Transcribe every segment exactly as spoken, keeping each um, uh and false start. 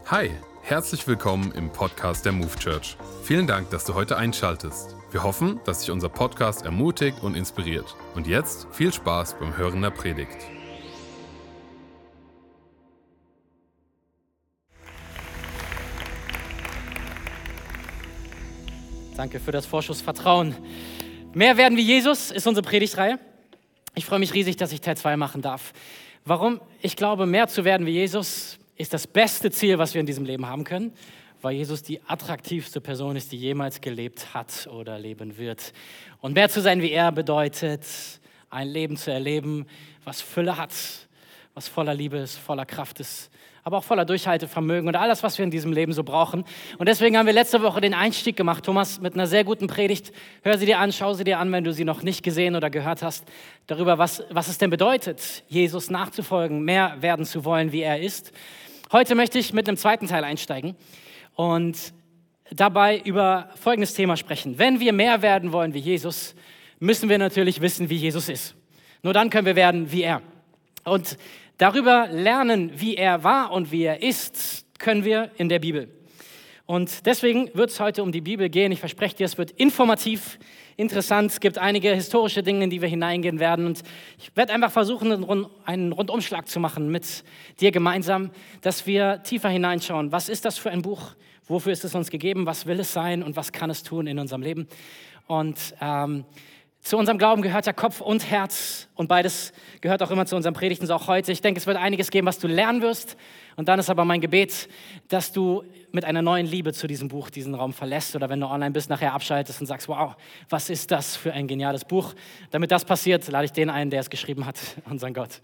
Hi, herzlich willkommen im Podcast der Move Church. Vielen Dank, dass du heute einschaltest. Wir hoffen, dass dich unser Podcast ermutigt und inspiriert. Und jetzt viel Spaß beim Hören der Predigt. Danke für das Vorschussvertrauen. Mehr werden wie Jesus ist unsere Predigtreihe. Ich freue mich riesig, dass ich Teil zwei machen darf. Warum? Ich glaube, mehr zu werden wie Jesus ist das beste Ziel, was wir in diesem Leben haben können, weil Jesus die attraktivste Person ist, die jemals gelebt hat oder leben wird. Und mehr zu sein wie er bedeutet, ein Leben zu erleben, was Fülle hat, was voller Liebe ist, voller Kraft ist, aber auch voller Durchhaltevermögen und alles, was wir in diesem Leben so brauchen. Und deswegen haben wir letzte Woche den Einstieg gemacht, Thomas, mit einer sehr guten Predigt. Hör sie dir an, schau sie dir an, wenn du sie noch nicht gesehen oder gehört hast, darüber, was, was es denn bedeutet, Jesus nachzufolgen, mehr werden zu wollen, wie er ist. Heute möchte ich mit einem zweiten Teil einsteigen und dabei über folgendes Thema sprechen. Wenn wir mehr werden wollen wie Jesus, müssen wir natürlich wissen, wie Jesus ist. Nur dann können wir werden wie er. Und darüber lernen, wie er war und wie er ist, können wir in der Bibel. Und deswegen wird es heute um die Bibel gehen. Ich verspreche dir, es wird informativ, interessant. Es gibt einige historische Dinge, in die wir hineingehen werden. Und ich werde einfach versuchen, einen, Rund, einen Rundumschlag zu machen mit dir gemeinsam, dass wir tiefer hineinschauen. Was ist das für ein Buch? Wofür ist es uns gegeben? Was will es sein? Und was kann es tun in unserem Leben? Und ähm, zu unserem Glauben gehört ja Kopf und Herz und beides gehört auch immer zu unseren Predigten, so auch heute. Ich denke, es wird einiges geben, was du lernen wirst. Und dann ist aber mein Gebet, dass du mit einer neuen Liebe zu diesem Buch diesen Raum verlässt oder wenn du online bist, nachher abschaltest und sagst, wow, was ist das für ein geniales Buch? Damit das passiert, lade ich den ein, der es geschrieben hat, unseren Gott.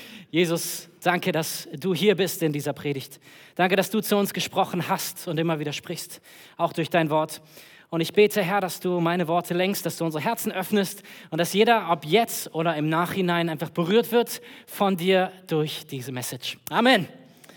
Jesus, danke, dass du hier bist in dieser Predigt. Danke, dass du zu uns gesprochen hast und immer wieder sprichst, auch durch dein Wort. Und ich bete, Herr, dass du meine Worte lenkst, dass du unsere Herzen öffnest und dass jeder, ob jetzt oder im Nachhinein, einfach berührt wird von dir durch diese Message. Amen.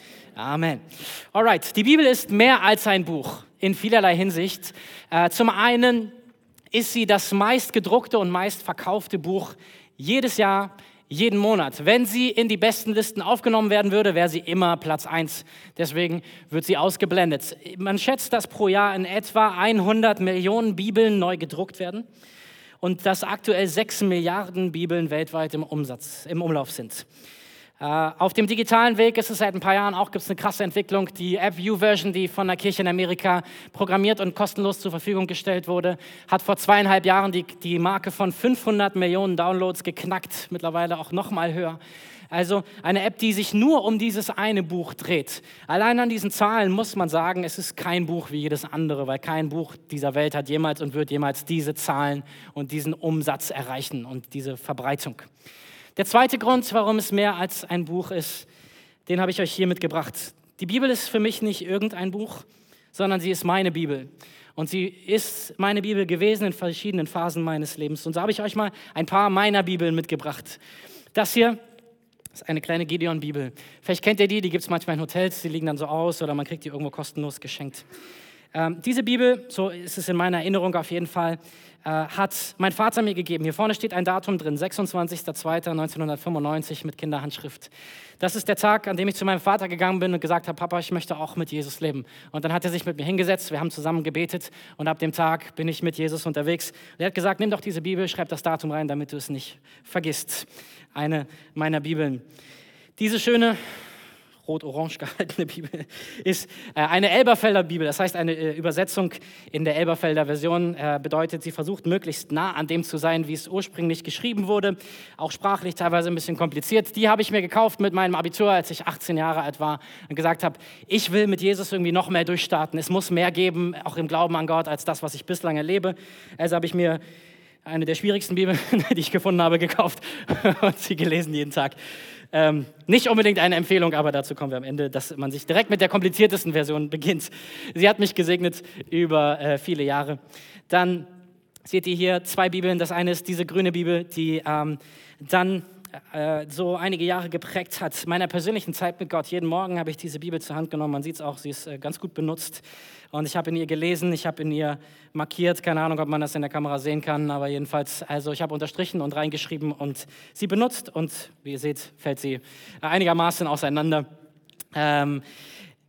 Amen. Alright, die Bibel ist mehr als ein Buch in vielerlei Hinsicht. Äh, zum einen ist sie das meist gedruckte und meist verkaufte Buch jedes Jahr, jeden Monat. Wenn sie in die besten Listen aufgenommen werden würde, wäre sie immer Platz eins. Deswegen wird sie ausgeblendet. Man schätzt, dass pro Jahr in etwa hundert Millionen Bibeln neu gedruckt werden und dass aktuell sechs Milliarden Bibeln weltweit im Umsatz, im Umlauf sind. Uh, auf dem digitalen Weg ist es seit ein paar Jahren auch, gibt es eine krasse Entwicklung. Die App YouVersion, die von der Kirche in Amerika programmiert und kostenlos zur Verfügung gestellt wurde, hat vor zweieinhalb Jahren die, die Marke von fünfhundert Millionen Downloads geknackt, mittlerweile auch noch mal höher. Also eine App, die sich nur um dieses eine Buch dreht. Allein an diesen Zahlen muss man sagen, es ist kein Buch wie jedes andere, weil kein Buch dieser Welt hat jemals und wird jemals diese Zahlen und diesen Umsatz erreichen und diese Verbreitung. Der zweite Grund, warum es mehr als ein Buch ist, den habe ich euch hier mitgebracht. Die Bibel ist für mich nicht irgendein Buch, sondern sie ist meine Bibel. Und sie ist meine Bibel gewesen in verschiedenen Phasen meines Lebens. Und so habe ich euch mal ein paar meiner Bibeln mitgebracht. Das hier ist eine kleine Gideon-Bibel. Vielleicht kennt ihr die, die gibt es manchmal in Hotels, die liegen dann so aus oder man kriegt die irgendwo kostenlos geschenkt. Ähm, diese Bibel, so ist es in meiner Erinnerung auf jeden Fall, äh, hat mein Vater mir gegeben. Hier vorne steht ein Datum drin, sechsundzwanzigster zweiter neunzehnhundertfünfundneunzig mit Kinderhandschrift. Das ist der Tag, an dem ich zu meinem Vater gegangen bin und gesagt habe, Papa, ich möchte auch mit Jesus leben. Und dann hat er sich mit mir hingesetzt, wir haben zusammen gebetet und ab dem Tag bin ich mit Jesus unterwegs. Und er hat gesagt, nimm doch diese Bibel, schreib das Datum rein, damit du es nicht vergisst. Eine meiner Bibeln. Diese schöne rot-orange gehaltene Bibel, ist äh, eine Elberfelder Bibel. Das heißt, eine äh, Übersetzung in der Elberfelder Version äh, bedeutet, sie versucht möglichst nah an dem zu sein, wie es ursprünglich geschrieben wurde. Auch sprachlich teilweise ein bisschen kompliziert. Die habe ich mir gekauft mit meinem Abitur, als ich achtzehn Jahre alt war und gesagt habe, ich will mit Jesus irgendwie noch mehr durchstarten. Es muss mehr geben, auch im Glauben an Gott, als das, was ich bislang erlebe. Also habe ich mir eine der schwierigsten Bibeln, die ich gefunden habe, gekauft und sie gelesen jeden Tag. Ähm, nicht unbedingt eine Empfehlung, aber dazu kommen wir am Ende, dass man sich direkt mit der kompliziertesten Version beginnt. Sie hat mich gesegnet über äh, viele Jahre. Dann seht ihr hier zwei Bibeln. Das eine ist diese grüne Bibel, die ähm, dann äh, so einige Jahre geprägt hat. Meiner persönlichen Zeit mit Gott. Jeden Morgen habe ich diese Bibel zur Hand genommen. Man sieht es auch, sie ist äh, ganz gut benutzt. Und ich habe in ihr gelesen, ich habe in ihr markiert, keine Ahnung, ob man das in der Kamera sehen kann, aber jedenfalls, also ich habe unterstrichen und reingeschrieben und sie benutzt und wie ihr seht, fällt sie einigermaßen auseinander. Ähm,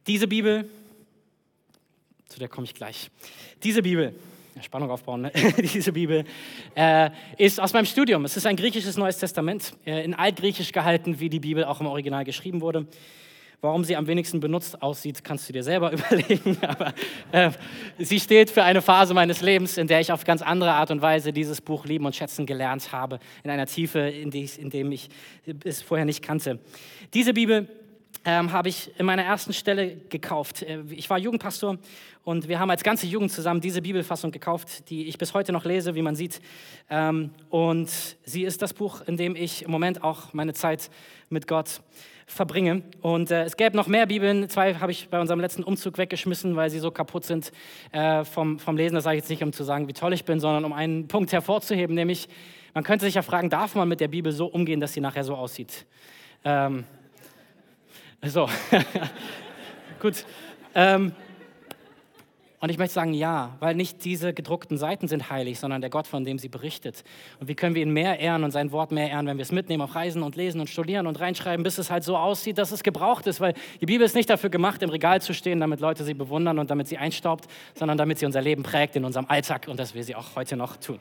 Diese Bibel, zu der komme ich gleich, diese Bibel, Spannung aufbauen, ne? Diese Bibel äh, ist aus meinem Studium. Es ist ein griechisches Neues Testament, äh, in Altgriechisch gehalten, wie die Bibel auch im Original geschrieben wurde. Warum sie am wenigsten benutzt aussieht, kannst du dir selber überlegen. Aber äh, sie steht für eine Phase meines Lebens, in der ich auf ganz andere Art und Weise dieses Buch lieben und schätzen gelernt habe, in einer Tiefe, in, die ich, in dem ich es vorher nicht kannte. Diese Bibel ähm, habe ich in meiner ersten Stelle gekauft. Ich war Jugendpastor und wir haben als ganze Jugend zusammen diese Bibelfassung gekauft, die ich bis heute noch lese, wie man sieht. Ähm, und sie ist das Buch, in dem ich im Moment auch meine Zeit mit Gott verbringe. Und äh, es gäbe noch mehr Bibeln. Zwei habe ich bei unserem letzten Umzug weggeschmissen, weil sie so kaputt sind äh, vom, vom Lesen. Das sage ich jetzt nicht, um zu sagen, wie toll ich bin, sondern um einen Punkt hervorzuheben, nämlich, man könnte sich ja fragen, darf man mit der Bibel so umgehen, dass sie nachher so aussieht? Ähm, so, gut. Ähm, Und ich möchte sagen, ja, weil nicht diese gedruckten Seiten sind heilig, sondern der Gott, von dem sie berichtet. Und wie können wir ihn mehr ehren und sein Wort mehr ehren, wenn wir es mitnehmen auf Reisen und lesen und studieren und reinschreiben, bis es halt so aussieht, dass es gebraucht ist. Weil die Bibel ist nicht dafür gemacht, im Regal zu stehen, damit Leute sie bewundern und damit sie einstaubt, sondern damit sie unser Leben prägt in unserem Alltag und das wir sie auch heute noch tun.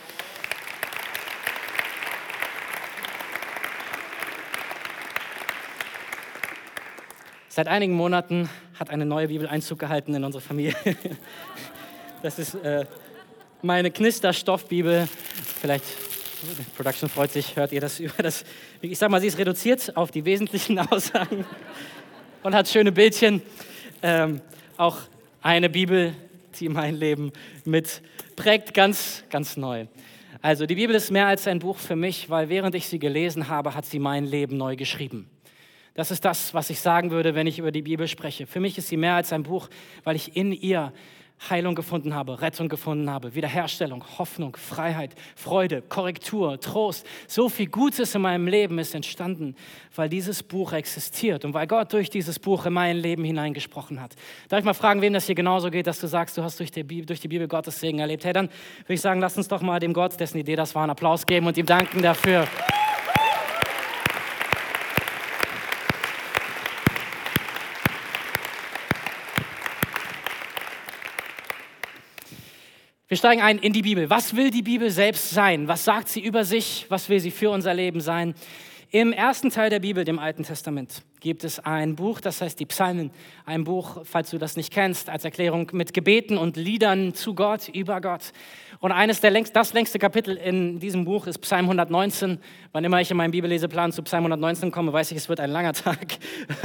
Seit einigen Monaten hat eine neue Bibel Einzug gehalten in unsere Familie. Das ist äh, meine Knister-Stoffbibel. Vielleicht, Production freut sich, hört ihr das über das. Ich sag mal, sie ist reduziert auf die wesentlichen Aussagen und hat schöne Bildchen. Ähm, auch eine Bibel, die mein Leben mitprägt, ganz, ganz neu. Also die Bibel ist mehr als ein Buch für mich, weil während ich sie gelesen habe, hat sie mein Leben neu geschrieben. Das ist das, was ich sagen würde, wenn ich über die Bibel spreche. Für mich ist sie mehr als ein Buch, weil ich in ihr Heilung gefunden habe, Rettung gefunden habe, Wiederherstellung, Hoffnung, Freiheit, Freude, Korrektur, Trost. So viel Gutes in meinem Leben ist entstanden, weil dieses Buch existiert und weil Gott durch dieses Buch in mein Leben hineingesprochen hat. Darf ich mal fragen, wem das hier genauso geht, dass du sagst, du hast durch die Bibel, durch die Bibel Gottes Segen erlebt? Hey, dann würde ich sagen, lass uns doch mal dem Gott, dessen Idee das war, einen Applaus geben und ihm danken dafür. Wir steigen ein in die Bibel. Was will die Bibel selbst sein? Was sagt sie über sich? Was will sie für unser Leben sein? Im ersten Teil der Bibel, dem Alten Testament, gibt es ein Buch, das heißt die Psalmen. Ein Buch, falls du das nicht kennst, als Erklärung mit Gebeten und Liedern zu Gott, über Gott. Und eines der längst, das längste Kapitel in diesem Buch ist Psalm hundertneunzehn. Wann immer ich in meinem Bibelleseplan zu Psalm hundertneunzehn komme, weiß ich, es wird ein langer Tag.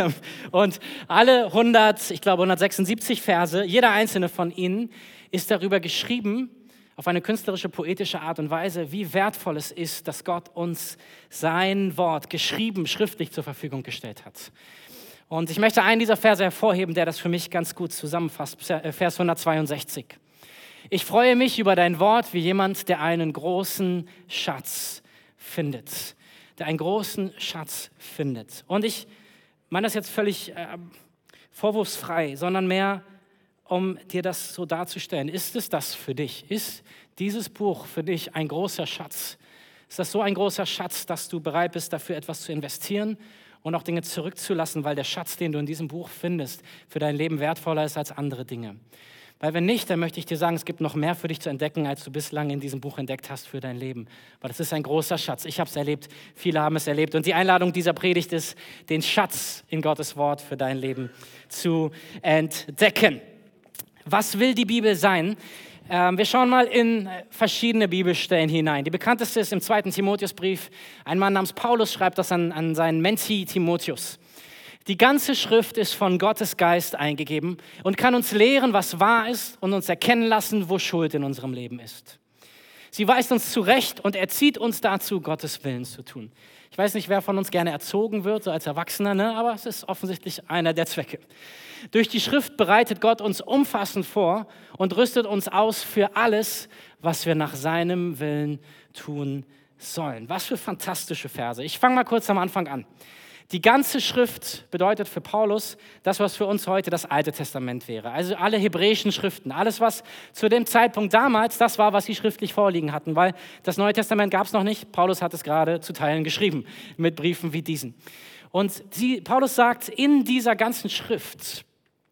Und alle hundert, ich glaube hundertsechsundsiebzig Verse, jeder einzelne von ihnen, ist darüber geschrieben, auf eine künstlerische, poetische Art und Weise, wie wertvoll es ist, dass Gott uns sein Wort geschrieben, schriftlich zur Verfügung gestellt hat. Und ich möchte einen dieser Verse hervorheben, der das für mich ganz gut zusammenfasst, Vers hundertzweiundsechzig. Ich freue mich über dein Wort wie jemand, der einen großen Schatz findet. Der einen großen Schatz findet. Und ich meine das jetzt völlig äh, vorwurfsfrei, sondern mehr, um dir das so darzustellen. Ist es das für dich? Ist dieses Buch für dich ein großer Schatz? Ist das so ein großer Schatz, dass du bereit bist, dafür etwas zu investieren und auch Dinge zurückzulassen, weil der Schatz, den du in diesem Buch findest, für dein Leben wertvoller ist als andere Dinge? Weil wenn nicht, dann möchte ich dir sagen, es gibt noch mehr für dich zu entdecken, als du bislang in diesem Buch entdeckt hast für dein Leben. Weil das ist ein großer Schatz. Ich habe es erlebt, viele haben es erlebt. Und die Einladung dieser Predigt ist, den Schatz in Gottes Wort für dein Leben zu entdecken. Was will die Bibel sein? Ähm, wir schauen mal in verschiedene Bibelstellen hinein. Die bekannteste ist im zweiten Timotheusbrief. Ein Mann namens Paulus schreibt das an, an seinen Mentee Timotheus. Die ganze Schrift ist von Gottes Geist eingegeben und kann uns lehren, was wahr ist und uns erkennen lassen, wo Schuld in unserem Leben ist. Sie weist uns zurecht und erzieht uns dazu, Gottes Willen zu tun. Ich weiß nicht, wer von uns gerne erzogen wird, so als Erwachsener, ne? Aber es ist offensichtlich einer der Zwecke. Durch die Schrift bereitet Gott uns umfassend vor und rüstet uns aus für alles, was wir nach seinem Willen tun sollen. Was für fantastische Verse. Ich fange mal kurz am Anfang an. Die ganze Schrift bedeutet für Paulus das, was für uns heute das Alte Testament wäre. Also alle hebräischen Schriften, alles, was zu dem Zeitpunkt damals das war, was sie schriftlich vorliegen hatten, weil das Neue Testament gab es noch nicht. Paulus hat es gerade zu Teilen geschrieben, mit Briefen wie diesen. Und die, Paulus sagt, in dieser ganzen Schrift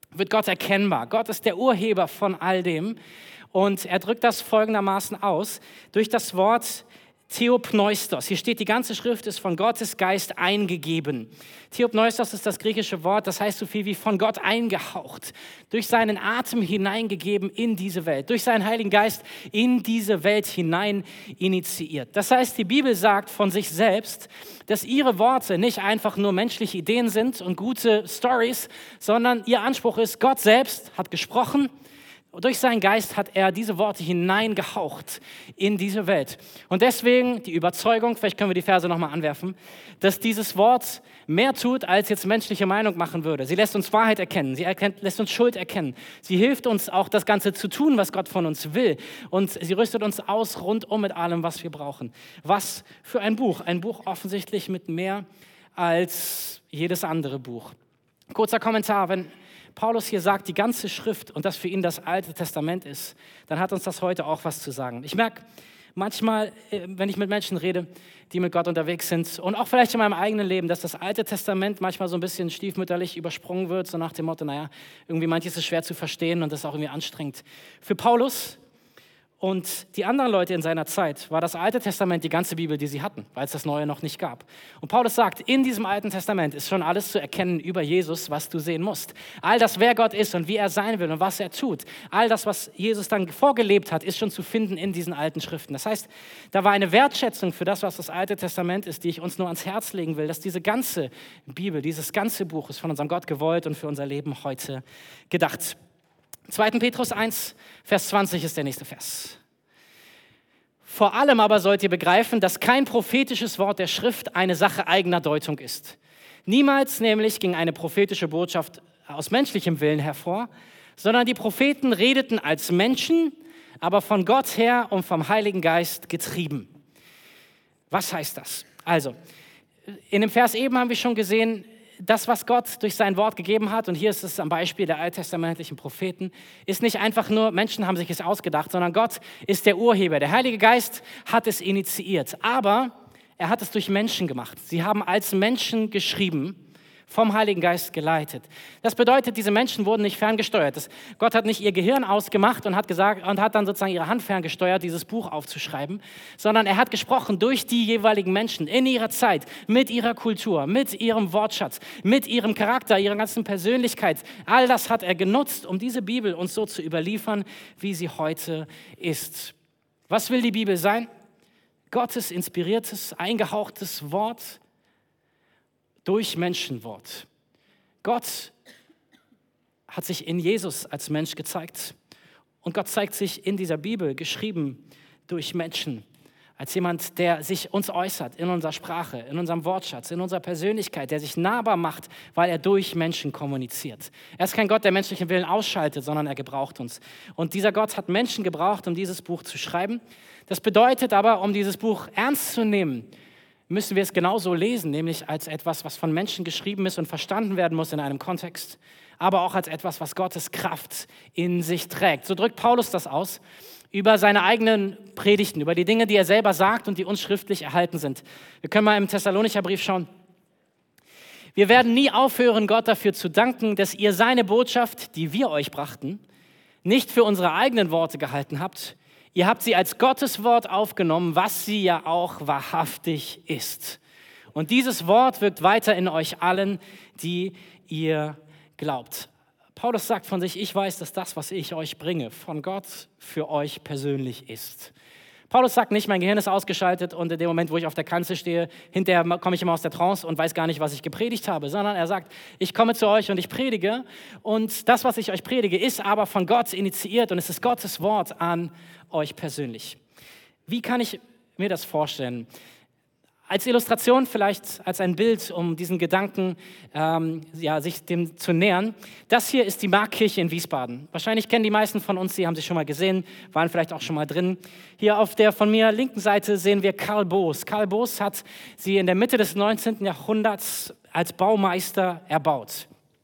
wird Gott erkennbar. Gott ist der Urheber von all dem und er drückt das folgendermaßen aus durch das Wort Theopneustos. Hier steht, die ganze Schrift ist von Gottes Geist eingegeben. Theopneustos ist das griechische Wort, das heißt so viel wie von Gott eingehaucht, durch seinen Atem hineingegeben in diese Welt, durch seinen Heiligen Geist in diese Welt hinein initiiert. Das heißt, die Bibel sagt von sich selbst, dass ihre Worte nicht einfach nur menschliche Ideen sind und gute Stories, sondern ihr Anspruch ist, Gott selbst hat gesprochen. Durch seinen Geist hat er diese Worte hineingehaucht in diese Welt. Und deswegen die Überzeugung, vielleicht können wir die Verse nochmal anwerfen, dass dieses Wort mehr tut, als jetzt menschliche Meinung machen würde. Sie lässt uns Wahrheit erkennen, sie erkennt, lässt uns Schuld erkennen. Sie hilft uns auch, das Ganze zu tun, was Gott von uns will. Und sie rüstet uns aus rundum mit allem, was wir brauchen. Was für ein Buch. Ein Buch offensichtlich mit mehr als jedes andere Buch. Kurzer Kommentar, wenn Paulus hier sagt, die ganze Schrift und das für ihn das Alte Testament ist, dann hat uns das heute auch was zu sagen. Ich merke manchmal, wenn ich mit Menschen rede, die mit Gott unterwegs sind und auch vielleicht in meinem eigenen Leben, dass das Alte Testament manchmal so ein bisschen stiefmütterlich übersprungen wird, so nach dem Motto, naja, irgendwie manches ist schwer zu verstehen und das ist auch irgendwie anstrengend. Für Paulus und die anderen Leute in seiner Zeit war das Alte Testament die ganze Bibel, die sie hatten, weil es das Neue noch nicht gab. Und Paulus sagt, in diesem Alten Testament ist schon alles zu erkennen über Jesus, was du sehen musst. All das, wer Gott ist und wie er sein will und was er tut, all das, was Jesus dann vorgelebt hat, ist schon zu finden in diesen alten Schriften. Das heißt, da war eine Wertschätzung für das, was das Alte Testament ist, die ich uns nur ans Herz legen will, dass diese ganze Bibel, dieses ganze Buch ist von unserem Gott gewollt und für unser Leben heute gedacht. zweiter Petrus eins, Vers zwanzig ist der nächste Vers. Vor allem aber sollt ihr begreifen, dass kein prophetisches Wort der Schrift eine Sache eigener Deutung ist. Niemals nämlich ging eine prophetische Botschaft aus menschlichem Willen hervor, sondern die Propheten redeten als Menschen, aber von Gott her und vom Heiligen Geist getrieben. Was heißt das? Also, in dem Vers eben haben wir schon gesehen, das, was Gott durch sein Wort gegeben hat, und hier ist es am Beispiel der alttestamentlichen Propheten, ist nicht einfach nur, Menschen haben sich es ausgedacht, sondern Gott ist der Urheber. Der Heilige Geist hat es initiiert, aber er hat es durch Menschen gemacht. Sie haben als Menschen geschrieben, vom Heiligen Geist geleitet. Das bedeutet, diese Menschen wurden nicht ferngesteuert. Das, Gott hat nicht ihr Gehirn ausgemacht und hat gesagt und hat dann sozusagen ihre Hand ferngesteuert, dieses Buch aufzuschreiben, sondern er hat gesprochen durch die jeweiligen Menschen in ihrer Zeit, mit ihrer Kultur, mit ihrem Wortschatz, mit ihrem Charakter, ihrer ganzen Persönlichkeit. All das hat er genutzt, um diese Bibel uns so zu überliefern, wie sie heute ist. Was will die Bibel sein? Gottes inspiriertes, eingehauchtes Wort, durch Menschenwort. Gott hat sich in Jesus als Mensch gezeigt und Gott zeigt sich in dieser Bibel, geschrieben durch Menschen, als jemand, der sich uns äußert in unserer Sprache, in unserem Wortschatz, in unserer Persönlichkeit, der sich nahbar macht, weil er durch Menschen kommuniziert. Er ist kein Gott, der menschlichen Willen ausschaltet, sondern er gebraucht uns. Und dieser Gott hat Menschen gebraucht, um dieses Buch zu schreiben. Das bedeutet aber, um dieses Buch ernst zu nehmen, müssen wir es genauso lesen, nämlich als etwas, was von Menschen geschrieben ist und verstanden werden muss in einem Kontext, aber auch als etwas, was Gottes Kraft in sich trägt. So drückt Paulus das aus über seine eigenen Predigten, über die Dinge, die er selber sagt und die uns schriftlich erhalten sind. Wir können mal im Thessalonicher Brief schauen. Wir werden nie aufhören, Gott dafür zu danken, dass ihr seine Botschaft, die wir euch brachten, nicht für unsere eigenen Worte gehalten habt. Ihr habt sie als Gottes Wort aufgenommen, was sie ja auch wahrhaftig ist. Und dieses Wort wirkt weiter in euch allen, die ihr glaubt. Paulus sagt von sich, ich weiß, dass das, was ich euch bringe, von Gott für euch persönlich ist. Paulus sagt nicht, mein Gehirn ist ausgeschaltet und in dem Moment, wo ich auf der Kanzel stehe, hinterher komme ich immer aus der Trance und weiß gar nicht, was ich gepredigt habe, sondern er sagt, ich komme zu euch und ich predige und das, was ich euch predige, ist aber von Gott initiiert und es ist Gottes Wort an euch persönlich. Wie kann ich mir das vorstellen? Als Illustration vielleicht, als ein Bild, um diesen Gedanken, ähm, ja, sich dem zu nähern. Das hier ist die Markkirche in Wiesbaden. Wahrscheinlich kennen die meisten von uns, die haben sie schon mal gesehen, waren vielleicht auch schon mal drin. Hier auf der von mir linken Seite sehen wir Karl Boos. Karl Boos hat sie in der Mitte des neunzehnten Jahrhunderts als Baumeister erbaut.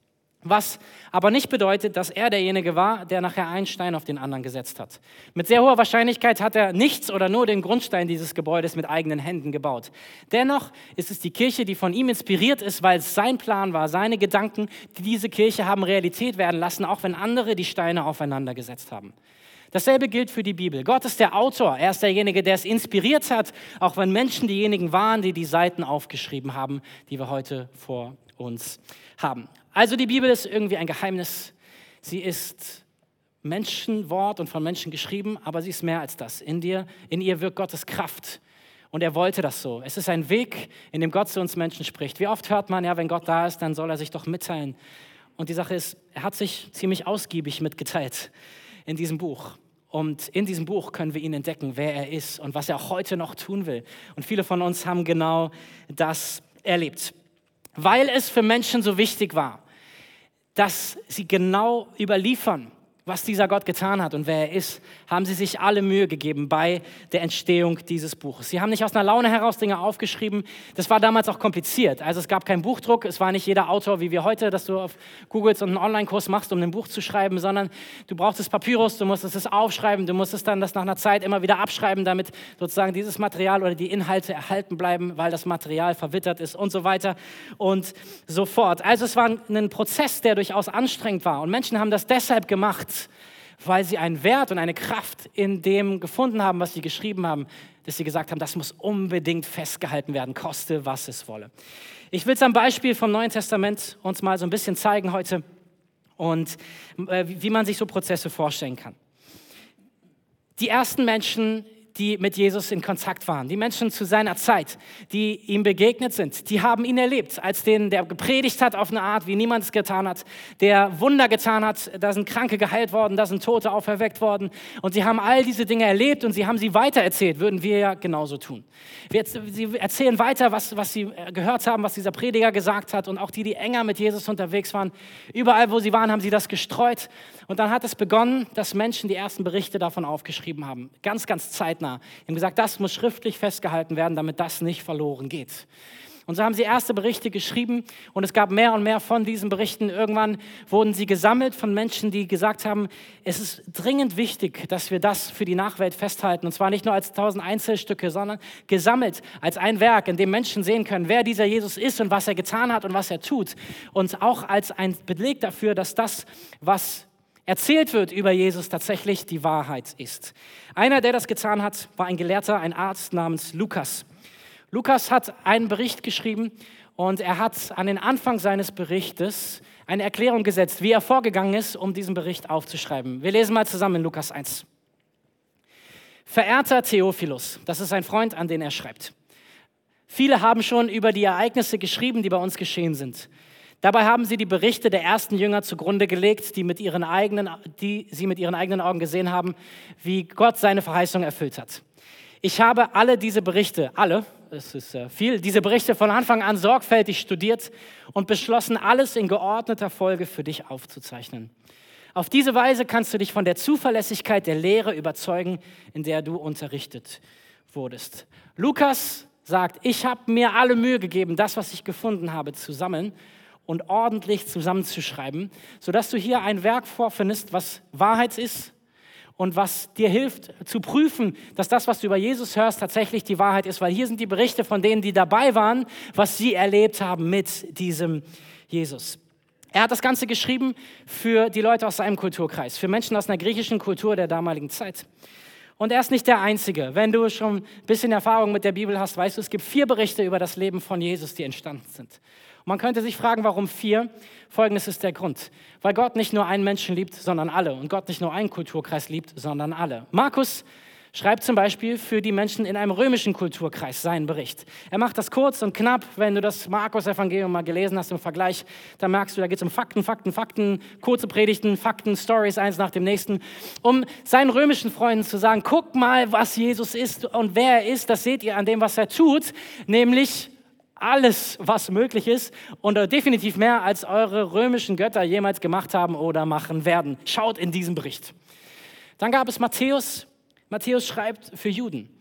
Was aber nicht bedeutet, dass er derjenige war, der nachher einen Stein auf den anderen gesetzt hat. Mit sehr hoher Wahrscheinlichkeit hat er nichts oder nur den Grundstein dieses Gebäudes mit eigenen Händen gebaut. Dennoch ist es die Kirche, die von ihm inspiriert ist, weil es sein Plan war, seine Gedanken, die diese Kirche haben Realität werden lassen, auch wenn andere die Steine aufeinander gesetzt haben. Dasselbe gilt für die Bibel. Gott ist der Autor, er ist derjenige, der es inspiriert hat, auch wenn Menschen diejenigen waren, die die Seiten aufgeschrieben haben, die wir heute vor uns haben. Also die Bibel ist irgendwie ein Geheimnis. Sie ist Menschenwort und von Menschen geschrieben, aber sie ist mehr als das. In dir, in ihr wirkt Gottes Kraft. Und er wollte das so. Es ist ein Weg, in dem Gott zu uns Menschen spricht. Wie oft hört man, ja, wenn Gott da ist, dann soll er sich doch mitteilen. Und die Sache ist, er hat sich ziemlich ausgiebig mitgeteilt in diesem Buch. Und in diesem Buch können wir ihn entdecken, wer er ist und was er auch heute noch tun will. Und viele von uns haben genau das erlebt. Weil es für Menschen so wichtig war, dass sie genau überliefern, was dieser Gott getan hat und wer er ist, haben sie sich alle Mühe gegeben bei der Entstehung dieses Buches. Sie haben nicht aus einer Laune heraus Dinge aufgeschrieben. Das war damals auch kompliziert. Also es gab keinen Buchdruck. Es war nicht jeder Autor wie wir heute, dass du auf Google so einen Online-Kurs machst, um ein Buch zu schreiben, sondern du brauchtest Papyrus, du musstest es aufschreiben, du musstest dann das nach einer Zeit immer wieder abschreiben, damit sozusagen dieses Material oder die Inhalte erhalten bleiben, weil das Material verwittert ist und so weiter und so fort. Also es war ein Prozess, der durchaus anstrengend war und Menschen haben das deshalb gemacht, weil sie einen Wert und eine Kraft in dem gefunden haben, was sie geschrieben haben, dass sie gesagt haben, das muss unbedingt festgehalten werden, koste, was es wolle. Ich will es am Beispiel vom Neuen Testament uns mal so ein bisschen zeigen heute und äh, wie man sich so Prozesse vorstellen kann. Die ersten Menschen, die mit Jesus in Kontakt waren, die Menschen zu seiner Zeit, die ihm begegnet sind, die haben ihn erlebt, als den, der gepredigt hat auf eine Art, wie niemand es getan hat, der Wunder getan hat, da sind Kranke geheilt worden, da sind Tote auferweckt worden und sie haben all diese Dinge erlebt und sie haben sie weitererzählt, würden wir ja genauso tun. Wir, sie erzählen weiter, was, was sie gehört haben, was dieser Prediger gesagt hat und auch die, die enger mit Jesus unterwegs waren, überall, wo sie waren, haben sie das gestreut und dann hat es begonnen, dass Menschen die ersten Berichte davon aufgeschrieben haben, ganz, ganz zeitnah. Sie haben gesagt, das muss schriftlich festgehalten werden, damit das nicht verloren geht. Und so haben sie erste Berichte geschrieben und es gab mehr und mehr von diesen Berichten. Irgendwann wurden sie gesammelt von Menschen, die gesagt haben, es ist dringend wichtig, dass wir das für die Nachwelt festhalten. Und zwar nicht nur als tausend Einzelstücke, sondern gesammelt als ein Werk, in dem Menschen sehen können, wer dieser Jesus ist und was er getan hat und was er tut. Und auch als ein Beleg dafür, dass das, was erzählt wird über Jesus, tatsächlich die Wahrheit ist. Einer, der das getan hat, war ein Gelehrter, ein Arzt namens Lukas. Lukas hat einen Bericht geschrieben und er hat an den Anfang seines Berichtes eine Erklärung gesetzt, wie er vorgegangen ist, um diesen Bericht aufzuschreiben. Wir lesen mal zusammen in Lukas eins. Verehrter Theophilus, das ist ein Freund, an den er schreibt. Viele haben schon über die Ereignisse geschrieben, die bei uns geschehen sind. Dabei haben sie die Berichte der ersten Jünger zugrunde gelegt, die, mit ihren eigenen, die sie mit ihren eigenen Augen gesehen haben, wie Gott seine Verheißung erfüllt hat. Ich habe alle diese Berichte, alle, es ist viel, diese Berichte von Anfang an sorgfältig studiert und beschlossen, alles in geordneter Folge für dich aufzuzeichnen. Auf diese Weise kannst du dich von der Zuverlässigkeit der Lehre überzeugen, in der du unterrichtet wurdest. Lukas sagt, ich habe mir alle Mühe gegeben, das, was ich gefunden habe, zu sammeln und ordentlich zusammenzuschreiben, sodass du hier ein Werk vorfindest, was Wahrheit ist und was dir hilft zu prüfen, dass das, was du über Jesus hörst, tatsächlich die Wahrheit ist. Weil hier sind die Berichte von denen, die dabei waren, was sie erlebt haben mit diesem Jesus. Er hat das Ganze geschrieben für die Leute aus seinem Kulturkreis, für Menschen aus einer griechischen Kultur der damaligen Zeit. Und er ist nicht der Einzige. Wenn du schon ein bisschen Erfahrung mit der Bibel hast, weißt du, es gibt vier Berichte über das Leben von Jesus, die entstanden sind. Und man könnte sich fragen, warum vier? Folgendes ist der Grund. Weil Gott nicht nur einen Menschen liebt, sondern alle. Und Gott nicht nur einen Kulturkreis liebt, sondern alle. Markus schreibt zum Beispiel für die Menschen in einem römischen Kulturkreis seinen Bericht. Er macht das kurz und knapp. Wenn du das Markus-Evangelium mal gelesen hast im Vergleich, dann merkst du, da geht es um Fakten, Fakten, Fakten, kurze Predigten, Fakten, Stories, eins nach dem nächsten, um seinen römischen Freunden zu sagen, guck mal, was Jesus ist und wer er ist. Das seht ihr an dem, was er tut, nämlich alles, was möglich ist und definitiv mehr, als eure römischen Götter jemals gemacht haben oder machen werden. Schaut in diesen Bericht. Dann gab es Matthäus. Matthäus schreibt für Juden.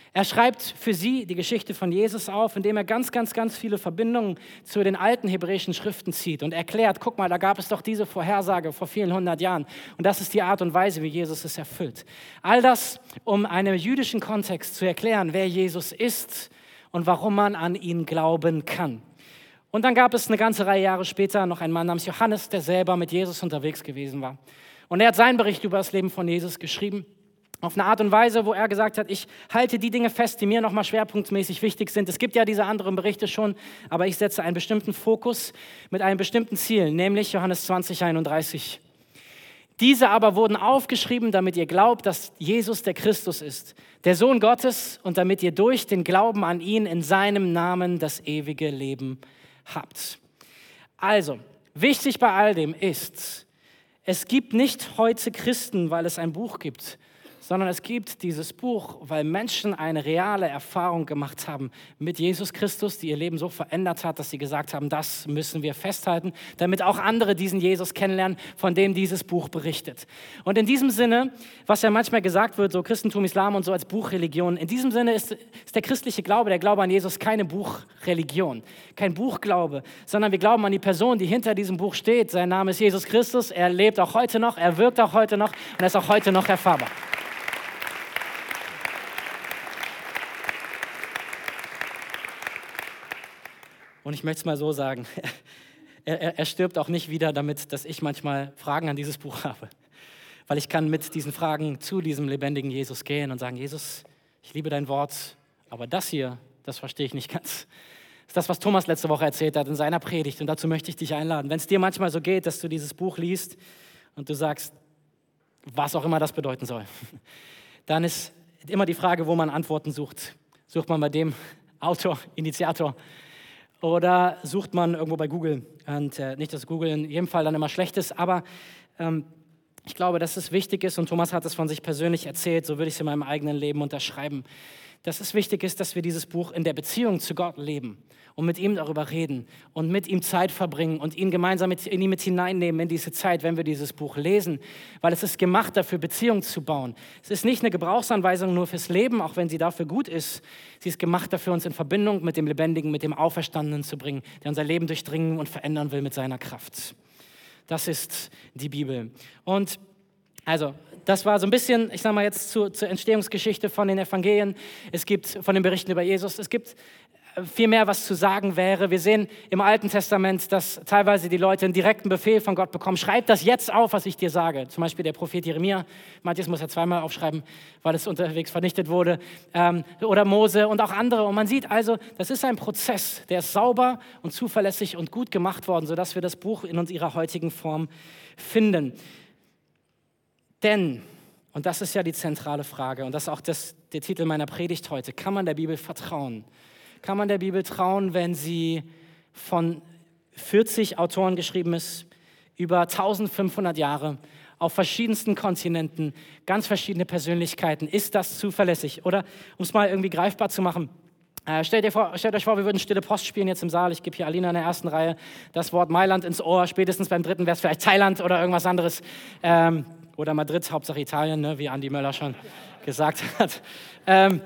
Er schreibt für sie die Geschichte von Jesus auf, indem er ganz, ganz, ganz viele Verbindungen zu den alten hebräischen Schriften zieht und erklärt, guck mal, da gab es doch diese Vorhersage vor vielen hundert Jahren und das ist die Art und Weise, wie Jesus es erfüllt. All das, um einen jüdischen Kontext zu erklären, wer Jesus ist und warum man an ihn glauben kann. Und dann gab es eine ganze Reihe Jahre später noch einen Mann namens Johannes, der selber mit Jesus unterwegs gewesen war. Und er hat seinen Bericht über das Leben von Jesus geschrieben. Auf eine Art und Weise, wo er gesagt hat, ich halte die Dinge fest, die mir nochmal schwerpunktmäßig wichtig sind. Es gibt ja diese anderen Berichte schon, aber ich setze einen bestimmten Fokus mit einem bestimmten Ziel, nämlich Johannes zwanzig, einunddreißig. Diese aber wurden aufgeschrieben, damit ihr glaubt, dass Jesus der Christus ist, der Sohn Gottes, und damit ihr durch den Glauben an ihn in seinem Namen das ewige Leben habt. Also, wichtig bei all dem ist, es gibt nicht heute Christen, weil es ein Buch gibt, sondern es gibt dieses Buch, weil Menschen eine reale Erfahrung gemacht haben mit Jesus Christus, die ihr Leben so verändert hat, dass sie gesagt haben, das müssen wir festhalten, damit auch andere diesen Jesus kennenlernen, von dem dieses Buch berichtet. Und in diesem Sinne, was ja manchmal gesagt wird, so Christentum, Islam und so als Buchreligion, in diesem Sinne ist, ist der christliche Glaube, der Glaube an Jesus, keine Buchreligion, kein Buchglaube, sondern wir glauben an die Person, die hinter diesem Buch steht. Sein Name ist Jesus Christus, er lebt auch heute noch, er wirkt auch heute noch und er ist auch heute noch erfahrbar. Und ich möchte es mal so sagen, er, er, er stirbt auch nicht wieder damit, dass ich manchmal Fragen an dieses Buch habe. Weil ich kann mit diesen Fragen zu diesem lebendigen Jesus gehen und sagen, Jesus, ich liebe dein Wort, aber das hier, das verstehe ich nicht ganz. Das ist das, was Thomas letzte Woche erzählt hat in seiner Predigt und dazu möchte ich dich einladen. Wenn es dir manchmal so geht, dass du dieses Buch liest und du sagst, was auch immer das bedeuten soll, dann ist immer die Frage, wo man Antworten sucht. Sucht man bei dem Autor, Initiator, oder sucht man irgendwo bei Google? Und äh, nicht, dass Google in jedem Fall dann immer schlecht ist, aber ähm, ich glaube, dass es wichtig ist, und Thomas hat es von sich persönlich erzählt, so würde ich es in meinem eigenen Leben unterschreiben, dass es wichtig ist, dass wir dieses Buch in der Beziehung zu Gott leben und mit ihm darüber reden und mit ihm Zeit verbringen und ihn gemeinsam mit, in ihn mit hineinnehmen in diese Zeit, wenn wir dieses Buch lesen, weil es ist gemacht dafür, Beziehungen zu bauen. Es ist nicht eine Gebrauchsanweisung nur fürs Leben, auch wenn sie dafür gut ist. Sie ist gemacht dafür, uns in Verbindung mit dem Lebendigen, mit dem Auferstandenen zu bringen, der unser Leben durchdringen und verändern will mit seiner Kraft. Das ist die Bibel. Und also, das war so ein bisschen, ich sage mal jetzt zur, zur Entstehungsgeschichte von den Evangelien. Es gibt von den Berichten über Jesus, es gibt viel mehr, was zu sagen wäre. Wir sehen im Alten Testament, dass teilweise die Leute einen direkten Befehl von Gott bekommen. Schreib das jetzt auf, was ich dir sage. Zum Beispiel der Prophet Jeremia. Matthias muss ja zweimal aufschreiben, weil es unterwegs vernichtet wurde. Ähm, oder Mose und auch andere. Und man sieht also, das ist ein Prozess, der ist sauber und zuverlässig und gut gemacht worden, sodass wir das Buch in unserer heutigen Form finden. Denn, und das ist ja die zentrale Frage, und das ist auch das, der Titel meiner Predigt heute, kann man der Bibel vertrauen? Kann man der Bibel trauen, wenn sie von vierzig Autoren geschrieben ist, über eintausendfünfhundert Jahre, auf verschiedensten Kontinenten, ganz verschiedene Persönlichkeiten? Ist das zuverlässig? Oder, um es mal irgendwie greifbar zu machen, äh, stellt, ihr vor, stellt euch vor, wir würden Stille Post spielen jetzt im Saal. Ich gebe hier Alina in der ersten Reihe das Wort Mailand ins Ohr. Spätestens beim dritten wäre es vielleicht Thailand oder irgendwas anderes. Ähm, oder Madrid, Hauptsache Italien, ne, wie Andi Möller schon gesagt hat. Ähm,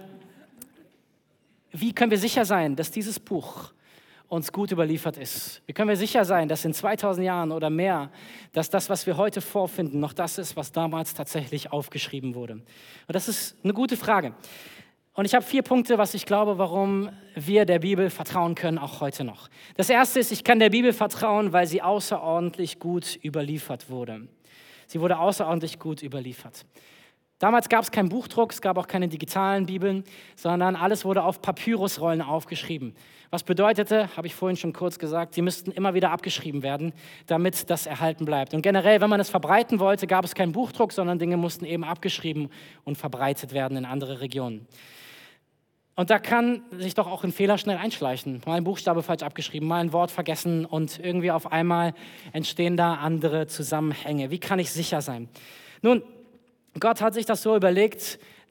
Wie können wir sicher sein, dass dieses Buch uns gut überliefert ist? Wie können wir sicher sein, dass in zweitausend Jahren oder mehr, dass das, was wir heute vorfinden, noch das ist, was damals tatsächlich aufgeschrieben wurde? Und das ist eine gute Frage. Und ich habe vier Punkte, was ich glaube, warum wir der Bibel vertrauen können, auch heute noch. Das erste ist, ich kann der Bibel vertrauen, weil sie außerordentlich gut überliefert wurde. Sie wurde außerordentlich gut überliefert. Damals gab es keinen Buchdruck, es gab auch keine digitalen Bibeln, sondern alles wurde auf Papyrusrollen aufgeschrieben. Was bedeutete, habe ich vorhin schon kurz gesagt, sie müssten immer wieder abgeschrieben werden, damit das erhalten bleibt. Und generell, wenn man es verbreiten wollte, gab es keinen Buchdruck, sondern Dinge mussten eben abgeschrieben und verbreitet werden in andere Regionen. Und da kann sich doch auch ein Fehler schnell einschleichen. Mal ein Buchstabe falsch abgeschrieben, mal ein Wort vergessen und irgendwie auf einmal entstehen da andere Zusammenhänge. Wie kann ich sicher sein? Nun, Gott hat sich das so überlegt,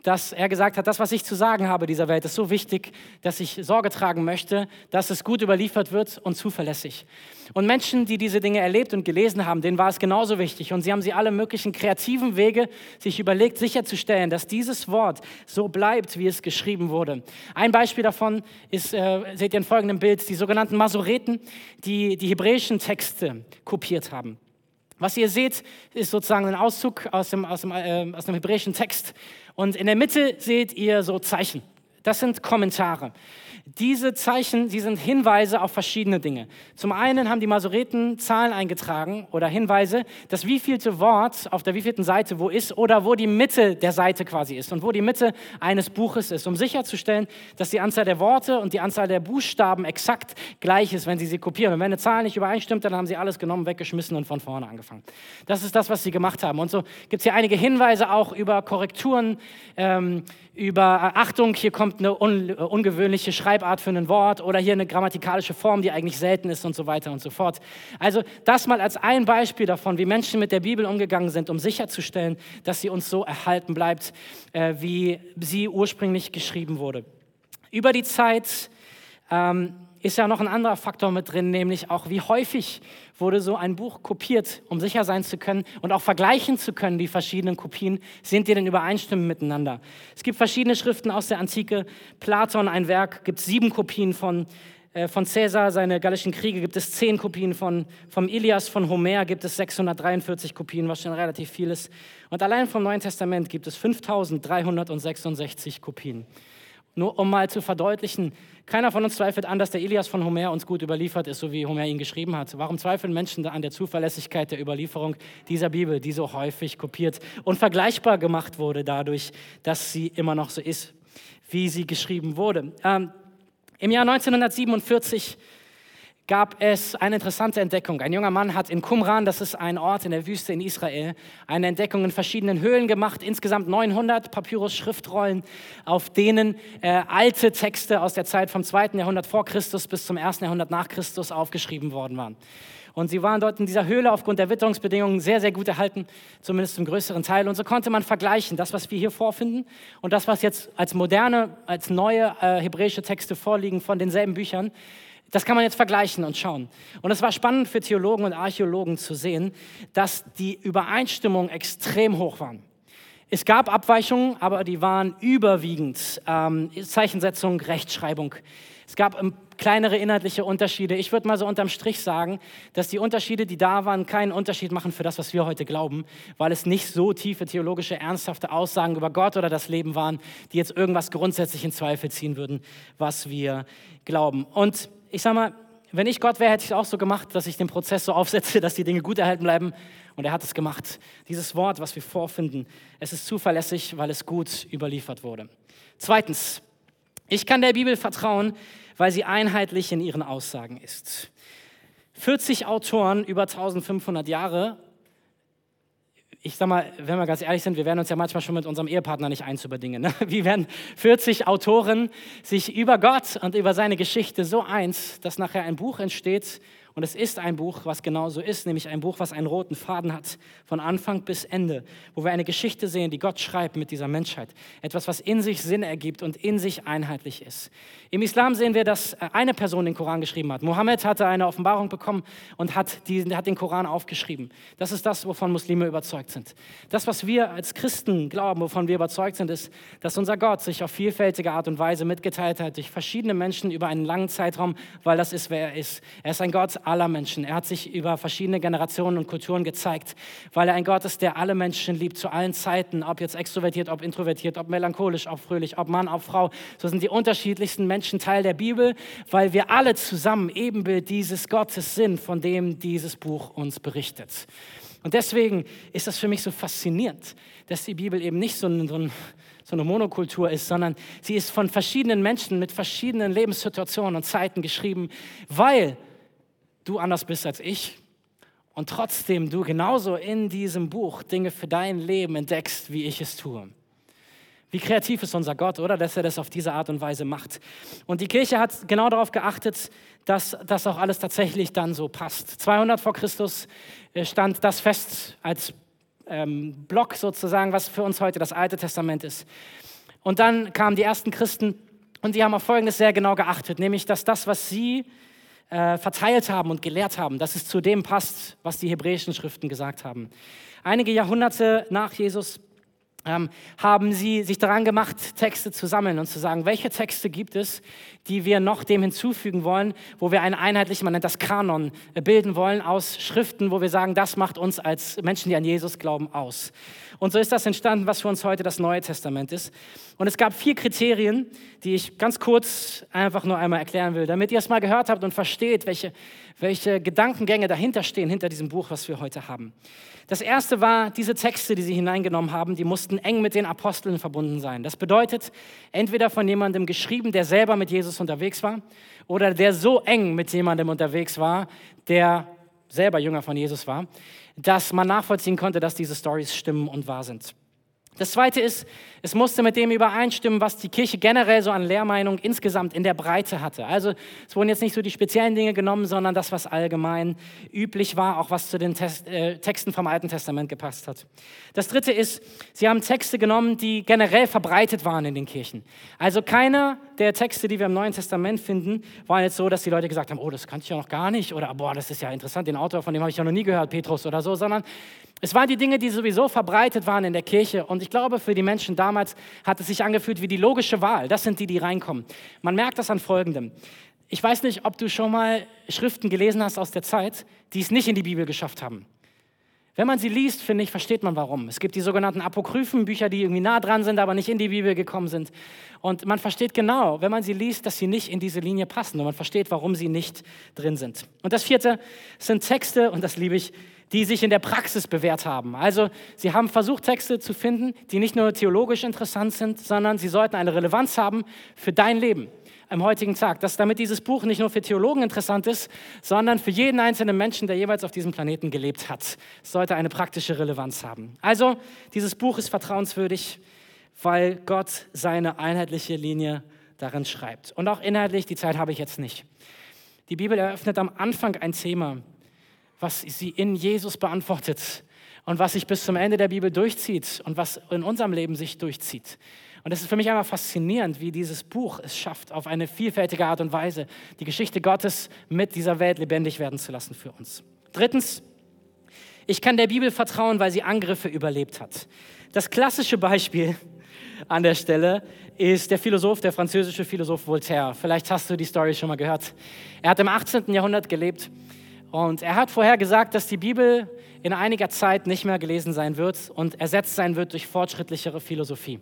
dass er gesagt hat, das, was ich zu sagen habe dieser Welt, ist so wichtig, dass ich Sorge tragen möchte, dass es gut überliefert wird und zuverlässig. Und Menschen, die diese Dinge erlebt und gelesen haben, denen war es genauso wichtig. Und sie haben sie alle möglichen kreativen Wege sich überlegt, sicherzustellen, dass dieses Wort so bleibt, wie es geschrieben wurde. Ein Beispiel davon ist, äh, seht ihr in folgendem Bild, die sogenannten Masoreten, die die hebräischen Texte kopiert haben. Was ihr seht, ist sozusagen ein Auszug aus dem, aus dem, äh, aus dem hebräischen Text. Und in der Mitte seht ihr so Zeichen. Das sind Kommentare. Diese Zeichen, die sind Hinweise auf verschiedene Dinge. Zum einen haben die Masoreten Zahlen eingetragen oder Hinweise, dass wievielte Wort auf der wievielten Seite wo ist oder wo die Mitte der Seite quasi ist und wo die Mitte eines Buches ist, um sicherzustellen, dass die Anzahl der Worte und die Anzahl der Buchstaben exakt gleich ist, wenn sie sie kopieren. Und wenn eine Zahl nicht übereinstimmt, dann haben sie alles genommen, weggeschmissen und von vorne angefangen. Das ist das, was sie gemacht haben. Und so gibt es hier einige Hinweise auch über Korrekturen, ähm, über Achtung, hier kommt eine un- ungewöhnliche Schreibart für ein Wort oder hier eine grammatikalische Form, die eigentlich selten ist und so weiter und so fort. Also das mal als ein Beispiel davon, wie Menschen mit der Bibel umgegangen sind, um sicherzustellen, dass sie uns so erhalten bleibt, äh, wie sie ursprünglich geschrieben wurde. Über die Zeit ähm, ist ja noch ein anderer Faktor mit drin, nämlich auch wie häufig wurde so ein Buch kopiert, um sicher sein zu können und auch vergleichen zu können, die verschiedenen Kopien, sind die denn übereinstimmen miteinander. Es gibt verschiedene Schriften aus der Antike. Platon, ein Werk, gibt sieben Kopien von, äh, von Caesar, seine Gallischen Kriege gibt es zehn Kopien, von, vom Ilias, von Homer gibt es sechshundertdreiundvierzig Kopien, was schon relativ viel ist. Und allein vom Neuen Testament gibt es fünftausenddreihundertsechsundsechzig Kopien. Nur um mal zu verdeutlichen, keiner von uns zweifelt an, dass der Ilias von Homer uns gut überliefert ist, so wie Homer ihn geschrieben hat. Warum zweifeln Menschen an der Zuverlässigkeit der Überlieferung dieser Bibel, die so häufig kopiert und vergleichbar gemacht wurde dadurch, dass sie immer noch so ist, wie sie geschrieben wurde? Ähm, Im Jahr neunzehnhundertsiebenundvierzig gab es eine interessante Entdeckung. Ein junger Mann hat in Qumran, das ist ein Ort in der Wüste in Israel, eine Entdeckung in verschiedenen Höhlen gemacht, insgesamt neunhundert Papyrus-Schriftrollen, auf denen äh, alte Texte aus der Zeit vom zweiten Jahrhundert vor Christus bis zum ersten Jahrhundert nach Christus aufgeschrieben worden waren. Und sie waren dort in dieser Höhle aufgrund der Witterungsbedingungen sehr, sehr gut erhalten, zumindest zum größeren Teil. Und so konnte man vergleichen, das, was wir hier vorfinden und das, was jetzt als moderne, als neue äh, hebräische Texte vorliegen von denselben Büchern. Das kann man jetzt vergleichen und schauen. Und es war spannend für Theologen und Archäologen zu sehen, dass die Übereinstimmungen extrem hoch waren. Es gab Abweichungen, aber die waren überwiegend ähm, Zeichensetzung, Rechtschreibung. Es gab ähm, kleinere inhaltliche Unterschiede. Ich würde mal so unterm Strich sagen, dass die Unterschiede, die da waren, keinen Unterschied machen für das, was wir heute glauben, weil es nicht so tiefe theologische, ernsthafte Aussagen über Gott oder das Leben waren, die jetzt irgendwas grundsätzlich in Zweifel ziehen würden, was wir glauben. Und ich sag mal, wenn ich Gott wäre, hätte ich es auch so gemacht, dass ich den Prozess so aufsetze, dass die Dinge gut erhalten bleiben. Und er hat es gemacht. Dieses Wort, was wir vorfinden, es ist zuverlässig, weil es gut überliefert wurde. Zweitens, ich kann der Bibel vertrauen, weil sie einheitlich in ihren Aussagen ist. vierzig Autoren über eintausendfünfhundert Jahre. Ich sag mal, wenn wir ganz ehrlich sind, wir werden uns ja manchmal schon mit unserem Ehepartner nicht eins über Dinge. Ne? Wie werden vierzig Autoren sich über Gott und über seine Geschichte so eins, dass nachher ein Buch entsteht? Und es ist ein Buch, was genau so ist, nämlich ein Buch, was einen roten Faden hat, von Anfang bis Ende, wo wir eine Geschichte sehen, die Gott schreibt mit dieser Menschheit. Etwas, was in sich Sinn ergibt und in sich einheitlich ist. Im Islam sehen wir, dass eine Person den Koran geschrieben hat. Mohammed hatte eine Offenbarung bekommen und hat, die, hat den Koran aufgeschrieben. Das ist das, wovon Muslime überzeugt sind. Das, was wir als Christen glauben, wovon wir überzeugt sind, ist, dass unser Gott sich auf vielfältige Art und Weise mitgeteilt hat durch verschiedene Menschen über einen langen Zeitraum, weil das ist, wer er ist. Er ist ein Gott aller Menschen. Er hat sich über verschiedene Generationen und Kulturen gezeigt, weil er ein Gott ist, der alle Menschen liebt, zu allen Zeiten, ob jetzt extrovertiert, ob introvertiert, ob melancholisch, ob fröhlich, ob Mann, ob Frau. So sind die unterschiedlichsten Menschen Teil der Bibel, weil wir alle zusammen Ebenbild dieses Gottes sind, von dem dieses Buch uns berichtet. Und deswegen ist das für mich so faszinierend, dass die Bibel eben nicht so ein, so ein so eine Monokultur ist, sondern sie ist von verschiedenen Menschen mit verschiedenen Lebenssituationen und Zeiten geschrieben, weil du anders bist als ich und trotzdem du genauso in diesem Buch Dinge für dein Leben entdeckst, wie ich es tue. Wie kreativ ist unser Gott, oder? Dass er das auf diese Art und Weise macht. Und die Kirche hat genau darauf geachtet, dass das auch alles tatsächlich dann so passt. zweihundert vor Christus stand das fest als ähm, Block sozusagen, was für uns heute das Alte Testament ist. Und dann kamen die ersten Christen und die haben auf Folgendes sehr genau geachtet, nämlich, dass das, was sie äh, verteilt haben und gelehrt haben, dass es zu dem passt, was die hebräischen Schriften gesagt haben. Einige Jahrhunderte nach Jesus ähm, haben sie sich daran gemacht, Texte zu sammeln und zu sagen, welche Texte gibt es, die wir noch dem hinzufügen wollen, wo wir einen einheitlichen, man nennt das Kanon, äh, bilden wollen aus Schriften, wo wir sagen, das macht uns als Menschen, die an Jesus glauben, aus. Und so ist das entstanden, was für uns heute das Neue Testament ist. Und es gab vier Kriterien, die ich ganz kurz einfach nur einmal erklären will, damit ihr es mal gehört habt und versteht, welche, welche Gedankengänge dahinter stehen, hinter diesem Buch, was wir heute haben. Das erste war, diese Texte, die sie hineingenommen haben, die mussten eng mit den Aposteln verbunden sein. Das bedeutet, entweder von jemandem geschrieben, der selber mit Jesus unterwegs war, oder der so eng mit jemandem unterwegs war, der selber Jünger von Jesus war, dass man nachvollziehen konnte, dass diese Storys stimmen und wahr sind. Das Zweite ist, es musste mit dem übereinstimmen, was die Kirche generell so an Lehrmeinung insgesamt in der Breite hatte. Also es wurden jetzt nicht so die speziellen Dinge genommen, sondern das, was allgemein üblich war, auch was zu den Test, äh, Texten vom Alten Testament gepasst hat. Das Dritte ist, sie haben Texte genommen, die generell verbreitet waren in den Kirchen. Also keiner der Texte, die wir im Neuen Testament finden, war jetzt so, dass die Leute gesagt haben, oh, das kannte ich ja noch gar nicht oder boah, das ist ja interessant, den Autor, von dem habe ich ja noch nie gehört, Petrus oder so, sondern es waren die Dinge, die sowieso verbreitet waren in der Kirche. Und ich glaube, für die Menschen damals hat es sich angefühlt wie die logische Wahl. Das sind die, die reinkommen. Man merkt das an Folgendem. Ich weiß nicht, ob du schon mal Schriften gelesen hast aus der Zeit, die es nicht in die Bibel geschafft haben. Wenn man sie liest, finde ich, versteht man warum. Es gibt die sogenannten Apokryphen, Bücher, die irgendwie nah dran sind, aber nicht in die Bibel gekommen sind. Und man versteht genau, wenn man sie liest, dass sie nicht in diese Linie passen. Und man versteht, warum sie nicht drin sind. Und das Vierte sind Texte, und das liebe ich, die sich in der Praxis bewährt haben. Also sie haben versucht, Texte zu finden, die nicht nur theologisch interessant sind, sondern sie sollten eine Relevanz haben für dein Leben am heutigen Tag. Dass damit dieses Buch nicht nur für Theologen interessant ist, sondern für jeden einzelnen Menschen, der jeweils auf diesem Planeten gelebt hat. Es sollte eine praktische Relevanz haben. Also dieses Buch ist vertrauenswürdig, weil Gott seine einheitliche Linie darin schreibt. Und auch inhaltlich, die Zeit habe ich jetzt nicht. Die Bibel eröffnet am Anfang ein Thema, was sie in Jesus beantwortet und was sich bis zum Ende der Bibel durchzieht und was in unserem Leben sich durchzieht. Und es ist für mich einfach faszinierend, wie dieses Buch es schafft, auf eine vielfältige Art und Weise die Geschichte Gottes mit dieser Welt lebendig werden zu lassen für uns. Drittens, ich kann der Bibel vertrauen, weil sie Angriffe überlebt hat. Das klassische Beispiel an der Stelle ist der Philosoph, der französische Philosoph Voltaire. Vielleicht hast du die Story schon mal gehört. Er hat im achtzehnten Jahrhundert gelebt. Und er hat vorher gesagt, dass die Bibel in einiger Zeit nicht mehr gelesen sein wird und ersetzt sein wird durch fortschrittlichere Philosophie.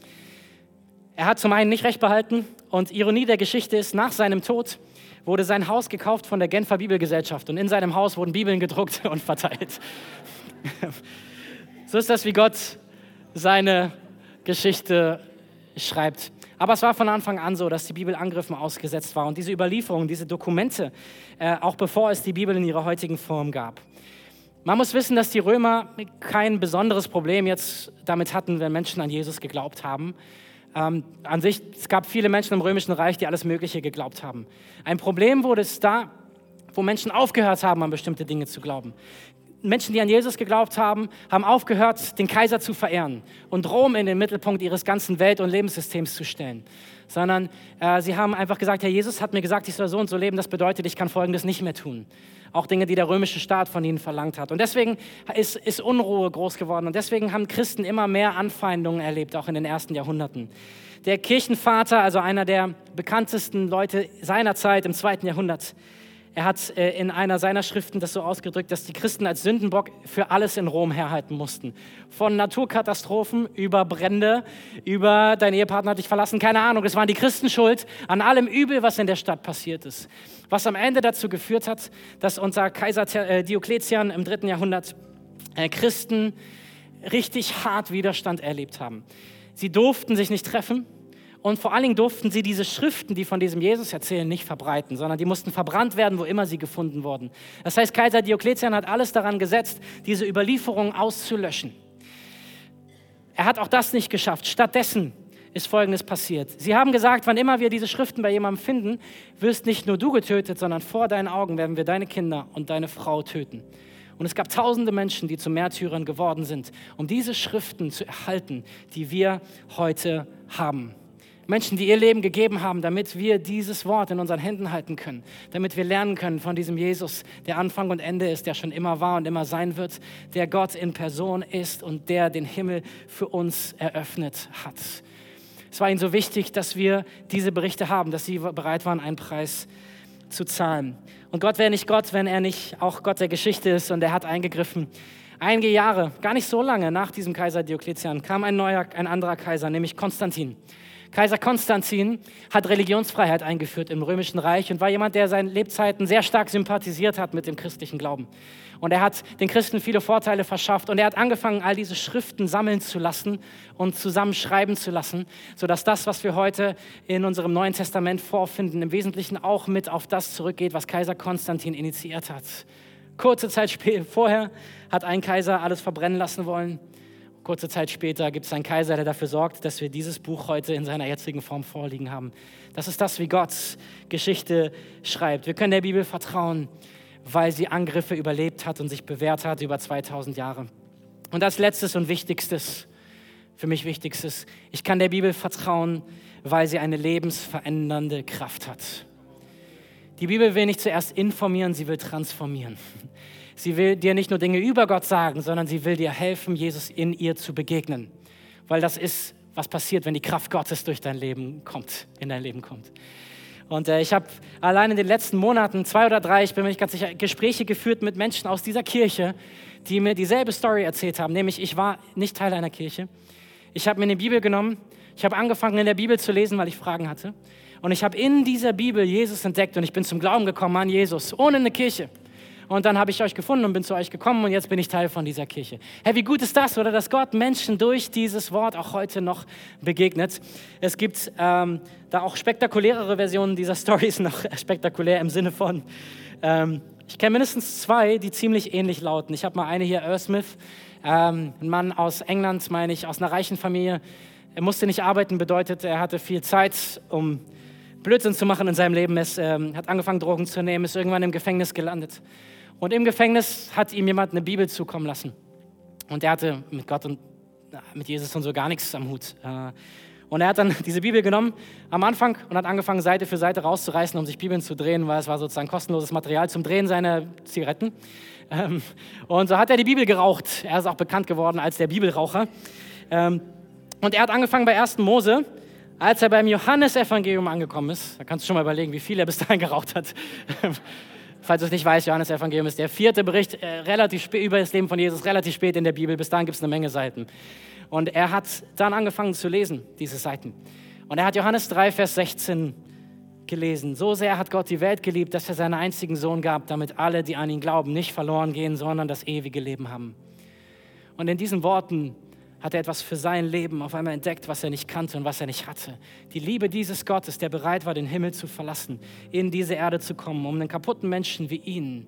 Er hat zum einen nicht recht behalten und Ironie der Geschichte ist, nach seinem Tod wurde sein Haus gekauft von der Genfer Bibelgesellschaft und in seinem Haus wurden Bibeln gedruckt und verteilt. So ist das, wie Gott seine Geschichte schreibt. Aber es war von Anfang an so, dass die Bibel Angriffen ausgesetzt war und diese Überlieferungen, diese Dokumente, äh, auch bevor es die Bibel in ihrer heutigen Form gab. Man muss wissen, dass die Römer kein besonderes Problem jetzt damit hatten, wenn Menschen an Jesus geglaubt haben. Ähm, an sich, es gab viele Menschen im Römischen Reich, die alles Mögliche geglaubt haben. Ein Problem wurde es da, wo Menschen aufgehört haben, an bestimmte Dinge zu glauben. Menschen, die an Jesus geglaubt haben, haben aufgehört, den Kaiser zu verehren und Rom in den Mittelpunkt ihres ganzen Welt- und Lebenssystems zu stellen. Sondern äh, sie haben einfach gesagt, Herr Jesus hat mir gesagt, ich soll so und so leben, das bedeutet, ich kann Folgendes nicht mehr tun. Auch Dinge, die der römische Staat von ihnen verlangt hat. Und deswegen ist, ist Unruhe groß geworden und deswegen haben Christen immer mehr Anfeindungen erlebt, auch in den ersten Jahrhunderten. Der Kirchenvater, also einer der bekanntesten Leute seiner Zeit im zweiten Jahrhundert, er hat äh, in einer seiner Schriften das so ausgedrückt, dass die Christen als Sündenbock für alles in Rom herhalten mussten. Von Naturkatastrophen über Brände, über dein Ehepartner hat dich verlassen, keine Ahnung. Es waren die Christen schuld an allem Übel, was in der Stadt passiert ist. Was am Ende dazu geführt hat, dass unter Kaiser äh, Diokletian im dritten Jahrhundert äh, Christen richtig hart Widerstand erlebt haben. Sie durften sich nicht treffen. Und vor allen Dingen durften sie diese Schriften, die von diesem Jesus erzählen, nicht verbreiten, sondern die mussten verbrannt werden, wo immer sie gefunden wurden. Das heißt, Kaiser Diokletian hat alles daran gesetzt, diese Überlieferungen auszulöschen. Er hat auch das nicht geschafft. Stattdessen ist Folgendes passiert. Sie haben gesagt, wann immer wir diese Schriften bei jemandem finden, wirst nicht nur du getötet, sondern vor deinen Augen werden wir deine Kinder und deine Frau töten. Und es gab tausende Menschen, die zu Märtyrern geworden sind, um diese Schriften zu erhalten, die wir heute haben. Menschen, die ihr Leben gegeben haben, damit wir dieses Wort in unseren Händen halten können, damit wir lernen können von diesem Jesus, der Anfang und Ende ist, der schon immer war und immer sein wird, der Gott in Person ist und der den Himmel für uns eröffnet hat. Es war ihnen so wichtig, dass wir diese Berichte haben, dass sie bereit waren, einen Preis zu zahlen. Und Gott wäre nicht Gott, wenn er nicht auch Gott der Geschichte ist, und er hat eingegriffen. Einige Jahre, gar nicht so lange nach diesem Kaiser Diokletian, kam ein neuer, ein anderer Kaiser, nämlich Konstantin. Kaiser Konstantin hat Religionsfreiheit eingeführt im Römischen Reich und war jemand, der seinen Lebzeiten sehr stark sympathisiert hat mit dem christlichen Glauben. Und er hat den Christen viele Vorteile verschafft und er hat angefangen, all diese Schriften sammeln zu lassen und zusammenschreiben zu lassen, sodass das, was wir heute in unserem Neuen Testament vorfinden, im Wesentlichen auch mit auf das zurückgeht, was Kaiser Konstantin initiiert hat. Kurze Zeit vorher hat ein Kaiser alles verbrennen lassen wollen. Kurze Zeit später gibt es einen Kaiser, der dafür sorgt, dass wir dieses Buch heute in seiner jetzigen Form vorliegen haben. Das ist das, wie Gott Geschichte schreibt. Wir können der Bibel vertrauen, weil sie Angriffe überlebt hat und sich bewährt hat über zweitausend Jahre. Und als letztes und wichtigstes, für mich wichtigstes, ich kann der Bibel vertrauen, weil sie eine lebensverändernde Kraft hat. Die Bibel will nicht zuerst informieren, sie will transformieren. Sie will dir nicht nur Dinge über Gott sagen, sondern sie will dir helfen, Jesus in ihr zu begegnen. Weil das ist, was passiert, wenn die Kraft Gottes durch dein Leben kommt, in dein Leben kommt. Und äh, ich habe allein in den letzten Monaten, zwei oder drei, ich bin mir nicht ganz sicher, Gespräche geführt mit Menschen aus dieser Kirche, die mir dieselbe Story erzählt haben. Nämlich, ich war nicht Teil einer Kirche. Ich habe mir eine Bibel genommen. Ich habe angefangen, in der Bibel zu lesen, weil ich Fragen hatte. Und ich habe in dieser Bibel Jesus entdeckt und ich bin zum Glauben gekommen an Jesus, ohne eine Kirche. Und dann habe ich euch gefunden und bin zu euch gekommen und jetzt bin ich Teil von dieser Kirche. Hey, wie gut ist das, oder? Dass Gott Menschen durch dieses Wort auch heute noch begegnet. Es gibt ähm, da auch spektakulärere Versionen dieser Storys, noch spektakulär im Sinne von, ähm, ich kenne mindestens zwei, die ziemlich ähnlich lauten. Ich habe mal eine hier, Earl Smith, ähm, ein Mann aus England, meine ich, aus einer reichen Familie. Er musste nicht arbeiten, bedeutet, er hatte viel Zeit, um Blödsinn zu machen in seinem Leben. Er ähm, hat angefangen, Drogen zu nehmen, ist irgendwann im Gefängnis gelandet. Und im Gefängnis hat ihm jemand eine Bibel zukommen lassen. Und er hatte mit Gott und mit Jesus und so gar nichts am Hut. Und er hat dann diese Bibel genommen am Anfang und hat angefangen, Seite für Seite rauszureißen, um sich Bibeln zu drehen, weil es war sozusagen kostenloses Material zum Drehen seiner Zigaretten. Und so hat er die Bibel geraucht. Er ist auch bekannt geworden als der Bibelraucher. Und er hat angefangen bei ersten Mose, als er beim Johannesevangelium angekommen ist. Da kannst du schon mal überlegen, wie viel er bis dahin geraucht hat. Falls du es nicht weißt, Johannesevangelium ist der vierte Bericht äh, relativ spät, über das Leben von Jesus, relativ spät in der Bibel. Bis dahin gibt es eine Menge Seiten. Und er hat dann angefangen zu lesen, diese Seiten. Und er hat Johannes drei, Vers sechzehn gelesen. So sehr hat Gott die Welt geliebt, dass er seinen einzigen Sohn gab, damit alle, die an ihn glauben, nicht verloren gehen, sondern das ewige Leben haben. Und in diesen Worten hat er etwas für sein Leben auf einmal entdeckt, was er nicht kannte und was er nicht hatte. Die Liebe dieses Gottes, der bereit war, den Himmel zu verlassen, in diese Erde zu kommen, um einen kaputten Menschen wie ihn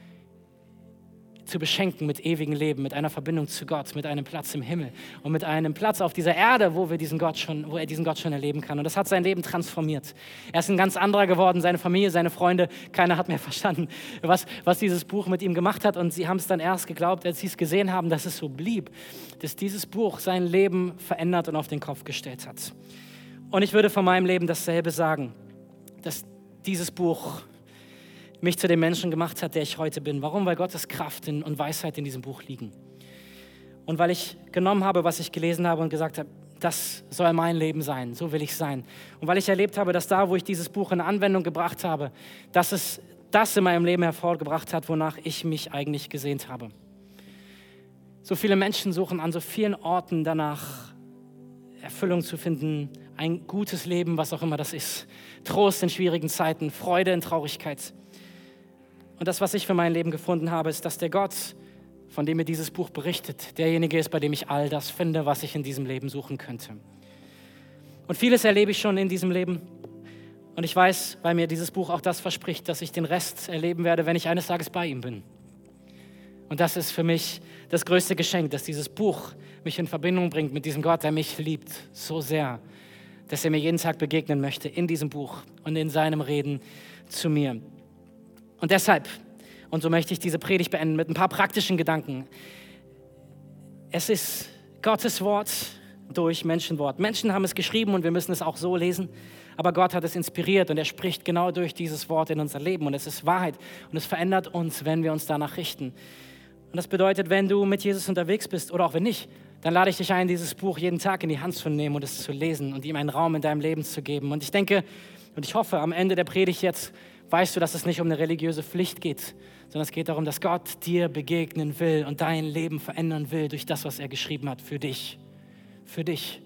zu beschenken mit ewigem Leben, mit einer Verbindung zu Gott, mit einem Platz im Himmel und mit einem Platz auf dieser Erde, wo wir diesen Gott schon, wo er diesen Gott schon erleben kann. Und das hat sein Leben transformiert. Er ist ein ganz anderer geworden, seine Familie, seine Freunde, keiner hat mehr verstanden, was, was dieses Buch mit ihm gemacht hat. Und sie haben es dann erst geglaubt, als sie es gesehen haben, dass es so blieb, dass dieses Buch sein Leben verändert und auf den Kopf gestellt hat. Und ich würde von meinem Leben dasselbe sagen, dass dieses Buch mich zu dem Menschen gemacht hat, der ich heute bin. Warum? Weil Gottes Kraft und Weisheit in diesem Buch liegen. Und weil ich genommen habe, was ich gelesen habe und gesagt habe, das soll mein Leben sein, so will ich sein. Und weil ich erlebt habe, dass da, wo ich dieses Buch in Anwendung gebracht habe, dass es das in meinem Leben hervorgebracht hat, wonach ich mich eigentlich gesehnt habe. So viele Menschen suchen an so vielen Orten danach, Erfüllung zu finden, ein gutes Leben, was auch immer das ist. Trost in schwierigen Zeiten, Freude in Traurigkeit. Und das, was ich für mein Leben gefunden habe, ist, dass der Gott, von dem mir dieses Buch berichtet, derjenige ist, bei dem ich all das finde, was ich in diesem Leben suchen könnte. Und vieles erlebe ich schon in diesem Leben. Und ich weiß, weil mir dieses Buch auch das verspricht, dass ich den Rest erleben werde, wenn ich eines Tages bei ihm bin. Und das ist für mich das größte Geschenk, dass dieses Buch mich in Verbindung bringt mit diesem Gott, der mich liebt so sehr, dass er mir jeden Tag begegnen möchte in diesem Buch und in seinem Reden zu mir. Und deshalb, Und so möchte ich diese Predigt beenden mit ein paar praktischen Gedanken. Es ist Gottes Wort durch Menschenwort. Menschen haben es geschrieben und wir müssen es auch so lesen. Aber Gott hat es inspiriert und er spricht genau durch dieses Wort in unser Leben. Und es ist Wahrheit und es verändert uns, wenn wir uns danach richten. Und das bedeutet, wenn du mit Jesus unterwegs bist oder auch wenn nicht, dann lade ich dich ein, dieses Buch jeden Tag in die Hand zu nehmen und es zu lesen und ihm einen Raum in deinem Leben zu geben. Und ich denke und ich hoffe, am Ende der Predigt jetzt weißt du, dass es nicht um eine religiöse Pflicht geht, sondern es geht darum, dass Gott dir begegnen will und dein Leben verändern will durch das, was er geschrieben hat für dich. Für dich.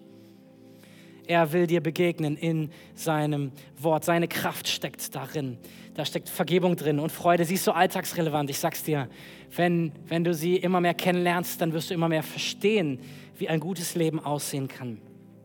Er will dir begegnen in seinem Wort. Seine Kraft steckt darin. Da steckt Vergebung drin und Freude. Sie ist so alltagsrelevant. Ich sag's dir, wenn, wenn du sie immer mehr kennenlernst, dann wirst du immer mehr verstehen, wie ein gutes Leben aussehen kann.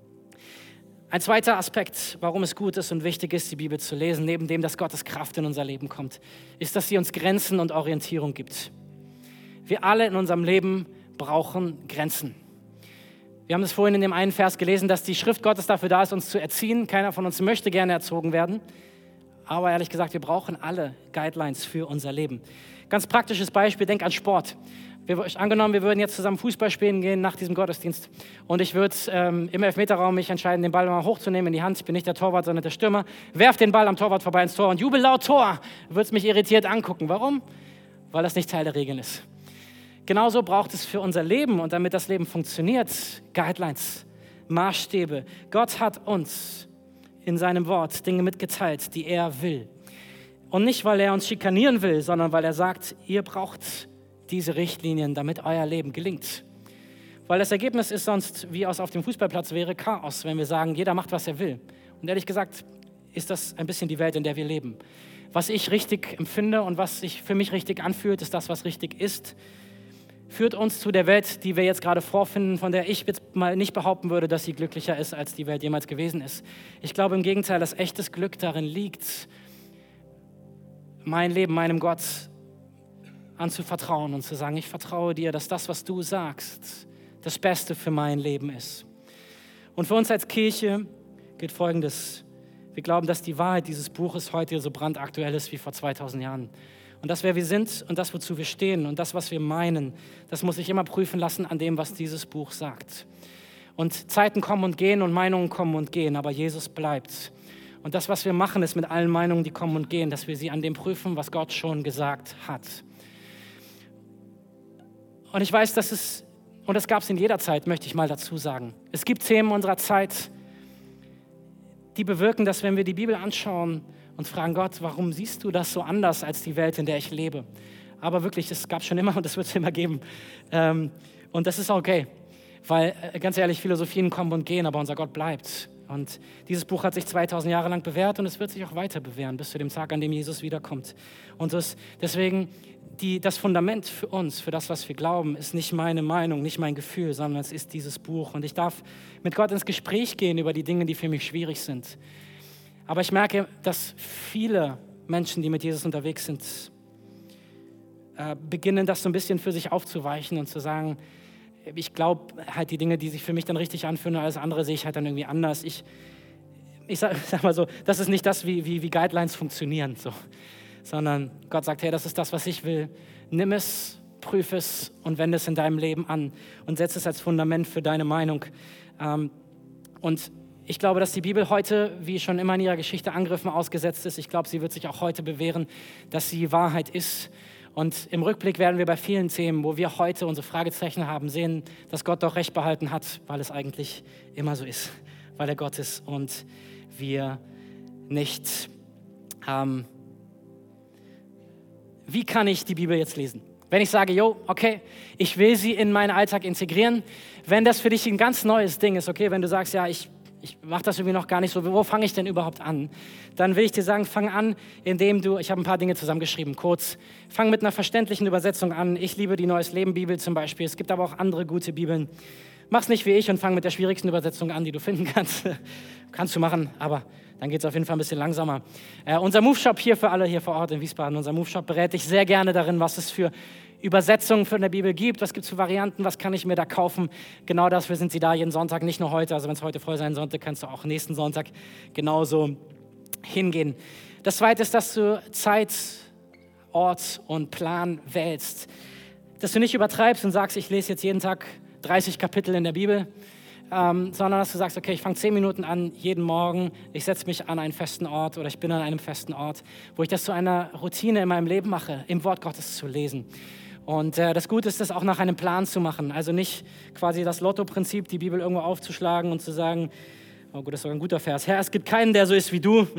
Ein zweiter Aspekt, warum es gut ist und wichtig ist, die Bibel zu lesen, neben dem, dass Gottes Kraft in unser Leben kommt, ist, dass sie uns Grenzen und Orientierung gibt. Wir alle in unserem Leben brauchen Grenzen. Wir haben es vorhin in dem einen Vers gelesen, dass die Schrift Gottes dafür da ist, uns zu erziehen. Keiner von uns möchte gerne erzogen werden. Aber ehrlich gesagt, wir brauchen alle Guidelines für unser Leben. Ganz praktisches Beispiel, denk an Sport. Wir, angenommen, wir würden jetzt zusammen Fußball spielen gehen nach diesem Gottesdienst. Und ich würde ähm, im Elfmeterraum mich entscheiden, den Ball mal hochzunehmen in die Hand. Ich bin nicht der Torwart, sondern der Stürmer. Werf den Ball am Torwart vorbei ins Tor und jubel laut Tor. Du würdest mich irritiert angucken. Warum? Weil das nicht Teil der Regeln ist. Genauso braucht es für unser Leben und damit das Leben funktioniert, Guidelines, Maßstäbe. Gott hat uns in seinem Wort Dinge mitgeteilt, die er will. Und nicht, weil er uns schikanieren will, sondern weil er sagt, ihr braucht diese Richtlinien, damit euer Leben gelingt. Weil das Ergebnis ist sonst, wie es auf dem Fußballplatz wäre, Chaos, wenn wir sagen, jeder macht, was er will. Und ehrlich gesagt ist das ein bisschen die Welt, in der wir leben. Was ich richtig empfinde und was sich für mich richtig anfühlt, ist das, was richtig ist, führt uns zu der Welt, die wir jetzt gerade vorfinden, von der ich jetzt mal nicht behaupten würde, dass sie glücklicher ist, als die Welt jemals gewesen ist. Ich glaube im Gegenteil, dass echtes Glück darin liegt, mein Leben, meinem Gott anzuvertrauen und zu sagen, ich vertraue dir, dass das, was du sagst, das Beste für mein Leben ist. Und für uns als Kirche gilt Folgendes. Wir glauben, dass die Wahrheit dieses Buches heute so brandaktuell ist wie vor zweitausend Jahren. Und das, wer wir sind und das, wozu wir stehen und das, was wir meinen, das muss sich immer prüfen lassen an dem, was dieses Buch sagt. Und Zeiten kommen und gehen und Meinungen kommen und gehen, aber Jesus bleibt. Und das, was wir machen, ist mit allen Meinungen, die kommen und gehen, dass wir sie an dem prüfen, was Gott schon gesagt hat. Und ich weiß, dass es, und das gab es in jeder Zeit, möchte ich mal dazu sagen. Es gibt Themen unserer Zeit, die bewirken, dass wenn wir die Bibel anschauen und fragen, Gott, warum siehst du das so anders als die Welt, in der ich lebe? Aber wirklich, es gab schon immer und es wird es immer geben. Und das ist okay, weil ganz ehrlich, Philosophien kommen und gehen, aber unser Gott bleibt. Und dieses Buch hat sich zweitausend Jahre lang bewährt und es wird sich auch weiter bewähren, bis zu dem Tag, an dem Jesus wiederkommt. Und das, deswegen, die, das Fundament für uns, für das, was wir glauben, ist nicht meine Meinung, nicht mein Gefühl, sondern es ist dieses Buch. Und ich darf mit Gott ins Gespräch gehen über die Dinge, die für mich schwierig sind. Aber ich merke, dass viele Menschen, die mit Jesus unterwegs sind, äh, beginnen, das so ein bisschen für sich aufzuweichen und zu sagen, ich glaube halt die Dinge, die sich für mich dann richtig anfühlen, alles andere sehe ich halt dann irgendwie anders. Ich, ich sag, sag mal so, das ist nicht das, wie, wie, wie Guidelines funktionieren, so. Sondern Gott sagt, hey, das ist das, was ich will. Nimm es, prüf es und wende es in deinem Leben an und setze es als Fundament für deine Meinung. Ähm, und ich glaube, dass die Bibel heute, wie schon immer in ihrer Geschichte, Angriffen ausgesetzt ist. Ich glaube, sie wird sich auch heute bewähren, dass sie Wahrheit ist. Und im Rückblick werden wir bei vielen Themen, wo wir heute unsere Fragezeichen haben, sehen, dass Gott doch Recht behalten hat, weil es eigentlich immer so ist, weil er Gott ist und wir nicht. Ähm, wie kann ich die Bibel jetzt lesen? Wenn ich sage, jo, okay, ich will sie in meinen Alltag integrieren, wenn das für dich ein ganz neues Ding ist, okay, wenn du sagst, ja, ich Ich mache das irgendwie noch gar nicht so. Wo fange ich denn überhaupt an? Dann will ich dir sagen, fang an, indem du, ich habe ein paar Dinge zusammengeschrieben, kurz. Fang mit einer verständlichen Übersetzung an. Ich liebe die Neues Leben Bibel zum Beispiel. Es gibt aber auch andere gute Bibeln. Mach's nicht wie ich und fang mit der schwierigsten Übersetzung an, die du finden kannst. Kannst du machen, aber dann geht es auf jeden Fall ein bisschen langsamer. Äh, unser Move-Shop hier für alle hier vor Ort in Wiesbaden, unser Move-Shop berät dich sehr gerne darin, was es für Übersetzungen von der Bibel gibt, was gibt es für Varianten, was kann ich mir da kaufen. Genau dafür sind sie da jeden Sonntag, nicht nur heute. Also wenn es heute voll sein sollte, kannst du auch nächsten Sonntag genauso hingehen. Das Zweite ist, dass du Zeit Ort und Plan wählst. Dass du nicht übertreibst und sagst, ich lese jetzt jeden Tag dreißig Kapitel in der Bibel, ähm, sondern dass du sagst, okay, ich fange zehn Minuten an, jeden Morgen, ich setze mich an einen festen Ort oder ich bin an einem festen Ort, wo ich das zu einer Routine in meinem Leben mache, im Wort Gottes zu lesen. Und äh, das Gute ist, das auch nach einem Plan zu machen. Also nicht quasi das Lotto-Prinzip, die Bibel irgendwo aufzuschlagen und zu sagen, oh gut, das ist doch ein guter Vers. Herr, es gibt keinen, der so ist wie du.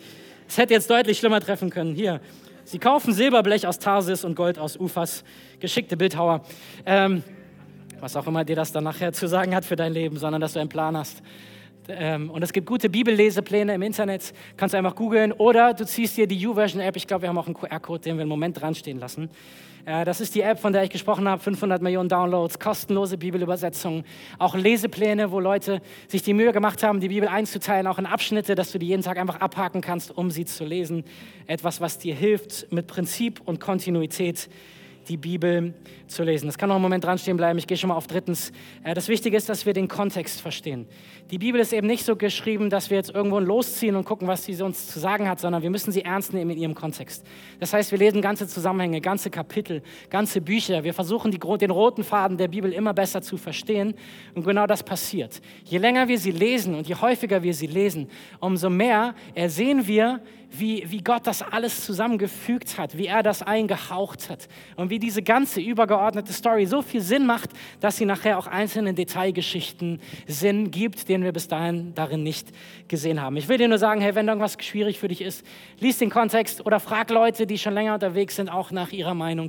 Es hätte jetzt deutlich schlimmer treffen können. Hier, sie kaufen Silberblech aus Tarsis und Gold aus Uphas. Geschickte Bildhauer. Ähm, was auch immer dir das dann nachher zu sagen hat für dein Leben, sondern dass du einen Plan hast. Ähm, und es gibt gute Bibellesepläne im Internet. Kannst du einfach googeln. Oder du ziehst dir die YouVersion-App. Ich glaube, wir haben auch einen Q R-Code, den wir einen Moment dran stehen lassen. Das ist die App, von der ich gesprochen habe, fünfhundert Millionen Downloads, kostenlose Bibelübersetzungen, auch Lesepläne, wo Leute sich die Mühe gemacht haben, die Bibel einzuteilen, auch in Abschnitte, dass du die jeden Tag einfach abhaken kannst, um sie zu lesen. Etwas, was dir hilft, mit Prinzip und Kontinuität die Bibel zu lesen. Das kann noch einen Moment dran stehen bleiben. Ich gehe schon mal auf drittens. Das Wichtige ist, dass wir den Kontext verstehen. Die Bibel ist eben nicht so geschrieben, dass wir jetzt irgendwo losziehen und gucken, was sie uns zu sagen hat, sondern wir müssen sie ernst nehmen in ihrem Kontext. Das heißt, wir lesen ganze Zusammenhänge, ganze Kapitel, ganze Bücher. Wir versuchen, die, den roten Faden der Bibel immer besser zu verstehen. Und genau das passiert. Je länger wir sie lesen und je häufiger wir sie lesen, umso mehr sehen wir, Wie, wie Gott das alles zusammengefügt hat, wie er das eingehaucht hat und wie diese ganze übergeordnete Story so viel Sinn macht, dass sie nachher auch einzelnen Detailgeschichten Sinn gibt, den wir bis dahin darin nicht gesehen haben. Ich will dir nur sagen, hey, wenn irgendwas schwierig für dich ist, lies den Kontext oder frag Leute, die schon länger unterwegs sind, auch nach ihrer Meinung.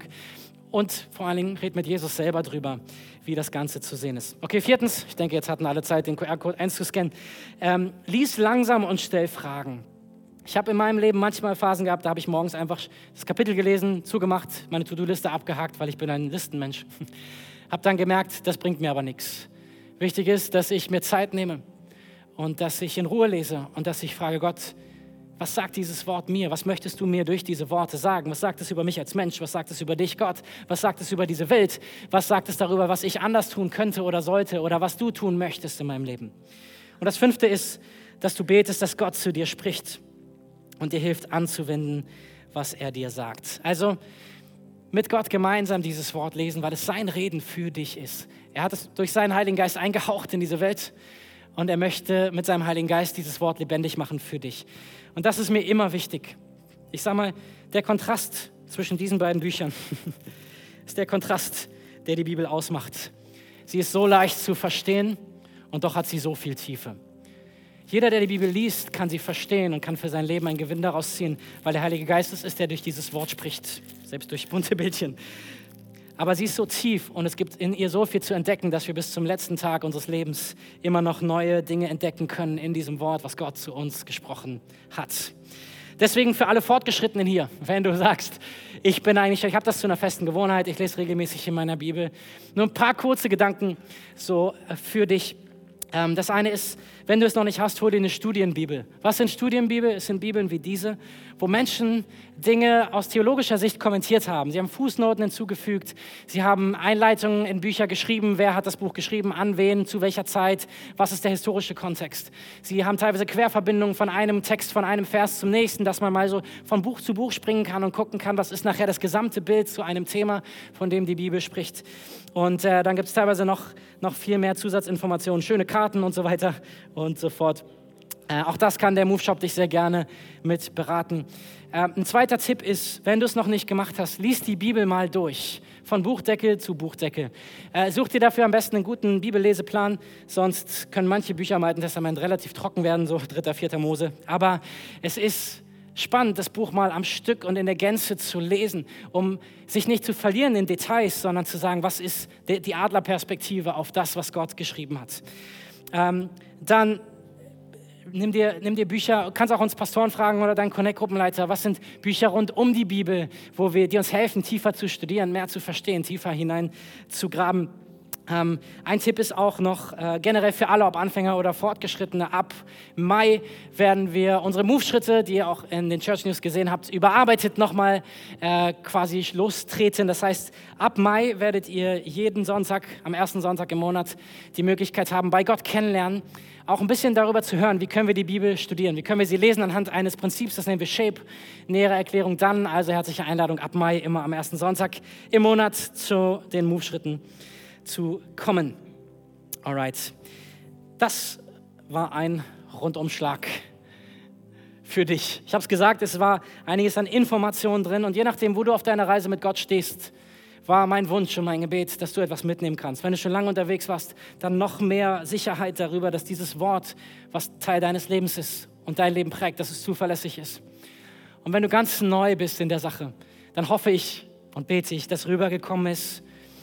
Und vor allen Dingen red mit Jesus selber drüber, wie das Ganze zu sehen ist. Okay, viertens, ich denke, jetzt hatten alle Zeit, den Q R-Code einzuscannen. Ähm, lies langsam und stell Fragen. Ich habe in meinem Leben manchmal Phasen gehabt, da habe ich morgens einfach das Kapitel gelesen, zugemacht, meine To-Do-Liste abgehakt, weil ich bin ein Listenmensch. Habe dann gemerkt, das bringt mir aber nichts. Wichtig ist, dass ich mir Zeit nehme und dass ich in Ruhe lese und dass ich frage, Gott, was sagt dieses Wort mir? Was möchtest du mir durch diese Worte sagen? Was sagt es über mich als Mensch? Was sagt es über dich, Gott? Was sagt es über diese Welt? Was sagt es darüber, was ich anders tun könnte oder sollte oder was du tun möchtest in meinem Leben? Und das Fünfte ist, dass du betest, dass Gott zu dir spricht und dir hilft anzuwenden, was er dir sagt. Also mit Gott gemeinsam dieses Wort lesen, weil es sein Reden für dich ist. Er hat es durch seinen Heiligen Geist eingehaucht in diese Welt und er möchte mit seinem Heiligen Geist dieses Wort lebendig machen für dich. Und das ist mir immer wichtig. Ich sage mal, der Kontrast zwischen diesen beiden Büchern ist der Kontrast, der die Bibel ausmacht. Sie ist so leicht zu verstehen und doch hat sie so viel Tiefe. Jeder, der die Bibel liest, kann sie verstehen und kann für sein Leben einen Gewinn daraus ziehen, weil der Heilige Geist es ist, der durch dieses Wort spricht, selbst durch bunte Bildchen. Aber sie ist so tief und es gibt in ihr so viel zu entdecken, dass wir bis zum letzten Tag unseres Lebens immer noch neue Dinge entdecken können in diesem Wort, was Gott zu uns gesprochen hat. Deswegen für alle Fortgeschrittenen hier, wenn du sagst, ich bin eigentlich, ich habe das zu einer festen Gewohnheit, ich lese regelmäßig in meiner Bibel, nur ein paar kurze Gedanken so für dich. Das eine ist, wenn du es noch nicht hast, hol dir eine Studienbibel. Was sind Studienbibel? Es sind Bibeln wie diese, wo Menschen Dinge aus theologischer Sicht kommentiert haben. Sie haben Fußnoten hinzugefügt, sie haben Einleitungen in Bücher geschrieben, wer hat das Buch geschrieben, an wen, zu welcher Zeit, was ist der historische Kontext. Sie haben teilweise Querverbindungen von einem Text, von einem Vers zum nächsten, dass man mal so von Buch zu Buch springen kann und gucken kann, was ist nachher das gesamte Bild zu einem Thema, von dem die Bibel spricht. Und äh, dann gibt es teilweise noch, noch viel mehr Zusatzinformationen, schöne Karten und so weiter und so fort. Äh, auch das kann der Move Shop dich sehr gerne mit beraten. Äh, ein zweiter Tipp ist, wenn du es noch nicht gemacht hast, lies die Bibel mal durch. Von Buchdeckel zu Buchdeckel. Äh, such dir dafür am besten einen guten Bibelleseplan, sonst können manche Bücher im Alten Testament relativ trocken werden, so dritter, vierter Mose. Aber es ist spannend, das Buch mal am Stück und in der Gänze zu lesen, um sich nicht zu verlieren in Details, sondern zu sagen, was ist die Adlerperspektive auf das, was Gott geschrieben hat. Ähm, dann nimm dir, nimm dir Bücher, kannst auch uns Pastoren fragen oder deinen Connect-Gruppenleiter, was sind Bücher rund um die Bibel, wo wir, die uns helfen, tiefer zu studieren, mehr zu verstehen, tiefer hinein zu graben. Ähm, ein Tipp ist auch noch äh, generell für alle, ob Anfänger oder Fortgeschrittene, ab Mai werden wir unsere Move-Schritte, die ihr auch in den Church News gesehen habt, überarbeitet nochmal äh, quasi lostreten. Das heißt, ab Mai werdet ihr jeden Sonntag, am ersten Sonntag im Monat, die Möglichkeit haben, bei Gott kennenlernen, auch ein bisschen darüber zu hören, wie können wir die Bibel studieren, wie können wir sie lesen anhand eines Prinzips, das nennen wir Shape, nähere Erklärung dann, also herzliche Einladung ab Mai, immer am ersten Sonntag im Monat zu den Move-Schritten zu kommen. Alright, das war ein Rundumschlag für dich. Ich habe es gesagt, es war einiges an Informationen drin und je nachdem, wo du auf deiner Reise mit Gott stehst, war mein Wunsch und mein Gebet, dass du etwas mitnehmen kannst. Wenn du schon lange unterwegs warst, dann noch mehr Sicherheit darüber, dass dieses Wort, was Teil deines Lebens ist und dein Leben prägt, dass es zuverlässig ist. Und wenn du ganz neu bist in der Sache, dann hoffe ich und bete ich, dass rübergekommen ist,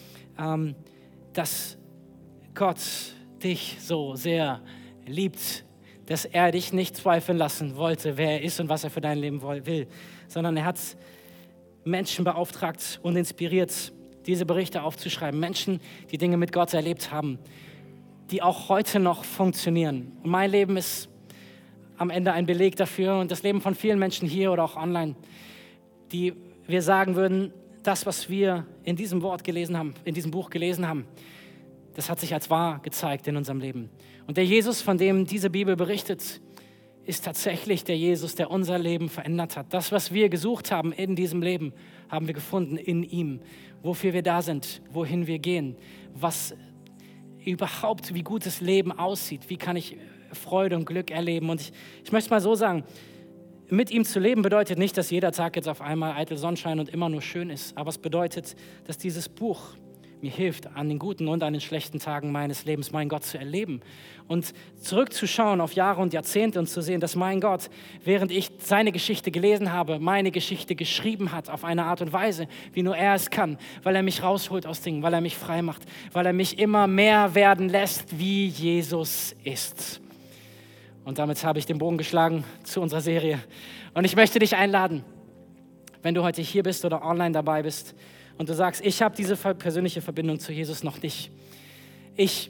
ähm, dass Gott dich so sehr liebt, dass er dich nicht zweifeln lassen wollte, wer er ist und was er für dein Leben will, sondern er hat Menschen beauftragt und inspiriert, diese Berichte aufzuschreiben. Menschen, die Dinge mit Gott erlebt haben, die auch heute noch funktionieren. Und mein Leben ist am Ende ein Beleg dafür und das Leben von vielen Menschen hier oder auch online, die wir sagen würden, das, was wir in diesem Wort gelesen haben, in diesem Buch gelesen haben, das hat sich als wahr gezeigt in unserem Leben. Und der Jesus, von dem diese Bibel berichtet, ist tatsächlich der Jesus, der unser Leben verändert hat. Das, was wir gesucht haben in diesem Leben, haben wir gefunden in ihm. Wofür wir da sind, wohin wir gehen, was überhaupt, wie gutes Leben aussieht, wie kann ich Freude und Glück erleben. Und ich, ich möchte mal so sagen, mit ihm zu leben bedeutet nicht, dass jeder Tag jetzt auf einmal eitel Sonnenschein und immer nur schön ist. Aber es bedeutet, dass dieses Buch mir hilft, an den guten und an den schlechten Tagen meines Lebens meinen Gott zu erleben und zurückzuschauen auf Jahre und Jahrzehnte und zu sehen, dass mein Gott, während ich seine Geschichte gelesen habe, meine Geschichte geschrieben hat auf eine Art und Weise, wie nur er es kann, weil er mich rausholt aus Dingen, weil er mich frei macht, weil er mich immer mehr werden lässt, wie Jesus ist. Und damit habe ich den Bogen geschlagen zu unserer Serie. Und ich möchte dich einladen, wenn du heute hier bist oder online dabei bist, und du sagst, ich habe diese persönliche Verbindung zu Jesus noch nicht. Ich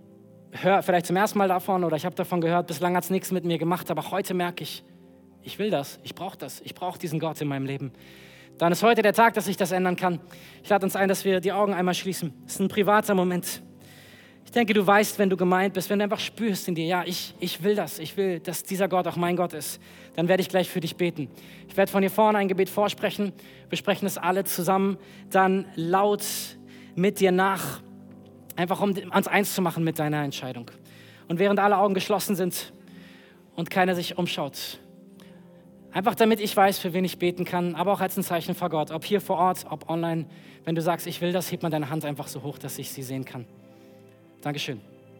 höre vielleicht zum ersten Mal davon oder ich habe davon gehört, bislang hat es nichts mit mir gemacht, aber heute merke ich, ich will das, ich brauche das, ich brauche diesen Gott in meinem Leben. Dann ist heute der Tag, dass ich das ändern kann. Ich lade uns ein, dass wir die Augen einmal schließen. Es ist ein privater Moment. Ich denke, du weißt, wenn du gemeint bist, wenn du einfach spürst in dir, ja, ich, ich will das, ich will, dass dieser Gott auch mein Gott ist, dann werde ich gleich für dich beten. Ich werde von hier vorne ein Gebet vorsprechen, wir sprechen es alle zusammen, dann laut mit dir nach, einfach um uns eins zu machen mit deiner Entscheidung. Und während alle Augen geschlossen sind und keiner sich umschaut, einfach damit ich weiß, für wen ich beten kann, aber auch als ein Zeichen vor Gott, ob hier vor Ort, ob online, wenn du sagst, ich will das, heb mal deine Hand einfach so hoch, dass ich sie sehen kann. Dankeschön.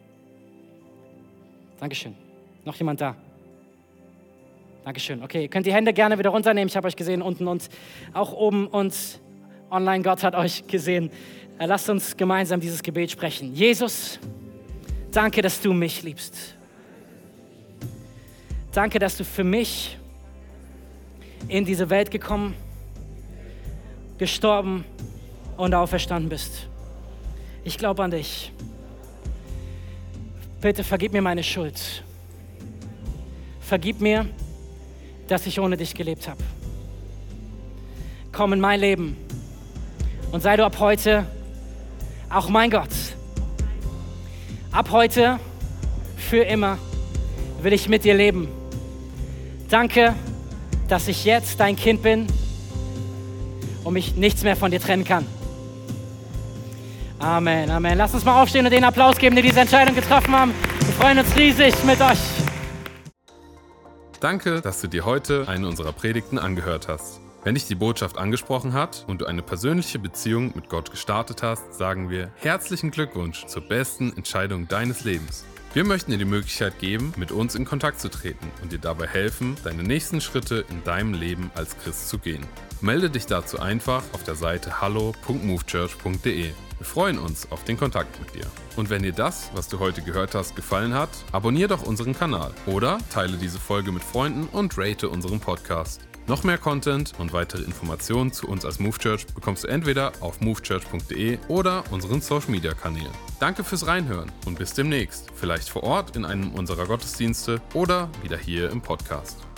Dankeschön. Noch jemand da? Dankeschön. Okay, ihr könnt die Hände gerne wieder runternehmen. Ich habe euch gesehen unten und auch oben und online. Gott hat euch gesehen. Lasst uns gemeinsam dieses Gebet sprechen. Jesus, danke, dass du mich liebst. Danke, dass du für mich in diese Welt gekommen, gestorben und auferstanden bist. Ich glaube an dich. Bitte vergib mir meine Schuld. Vergib mir, dass ich ohne dich gelebt habe. Komm in mein Leben und sei du ab heute auch mein Gott. Ab heute, für immer, will ich mit dir leben. Danke, dass ich jetzt dein Kind bin und mich nichts mehr von dir trennen kann. Amen, Amen. Lasst uns mal aufstehen und den Applaus geben, die diese Entscheidung getroffen haben. Wir freuen uns riesig mit euch. Danke, dass du dir heute eine unserer Predigten angehört hast. Wenn dich die Botschaft angesprochen hat und du eine persönliche Beziehung mit Gott gestartet hast, sagen wir herzlichen Glückwunsch zur besten Entscheidung deines Lebens. Wir möchten dir die Möglichkeit geben, mit uns in Kontakt zu treten und dir dabei helfen, deine nächsten Schritte in deinem Leben als Christ zu gehen. Melde dich dazu einfach auf der Seite hallo punkt movechurch punkt de. Wir freuen uns auf den Kontakt mit dir. Und wenn dir das, was du heute gehört hast, gefallen hat, abonniere doch unseren Kanal oder teile diese Folge mit Freunden und rate unseren Podcast. Noch mehr Content und weitere Informationen zu uns als Move Church bekommst du entweder auf movechurch punkt de oder unseren Social Media Kanälen. Danke fürs Reinhören und bis demnächst, vielleicht vor Ort in einem unserer Gottesdienste oder wieder hier im Podcast.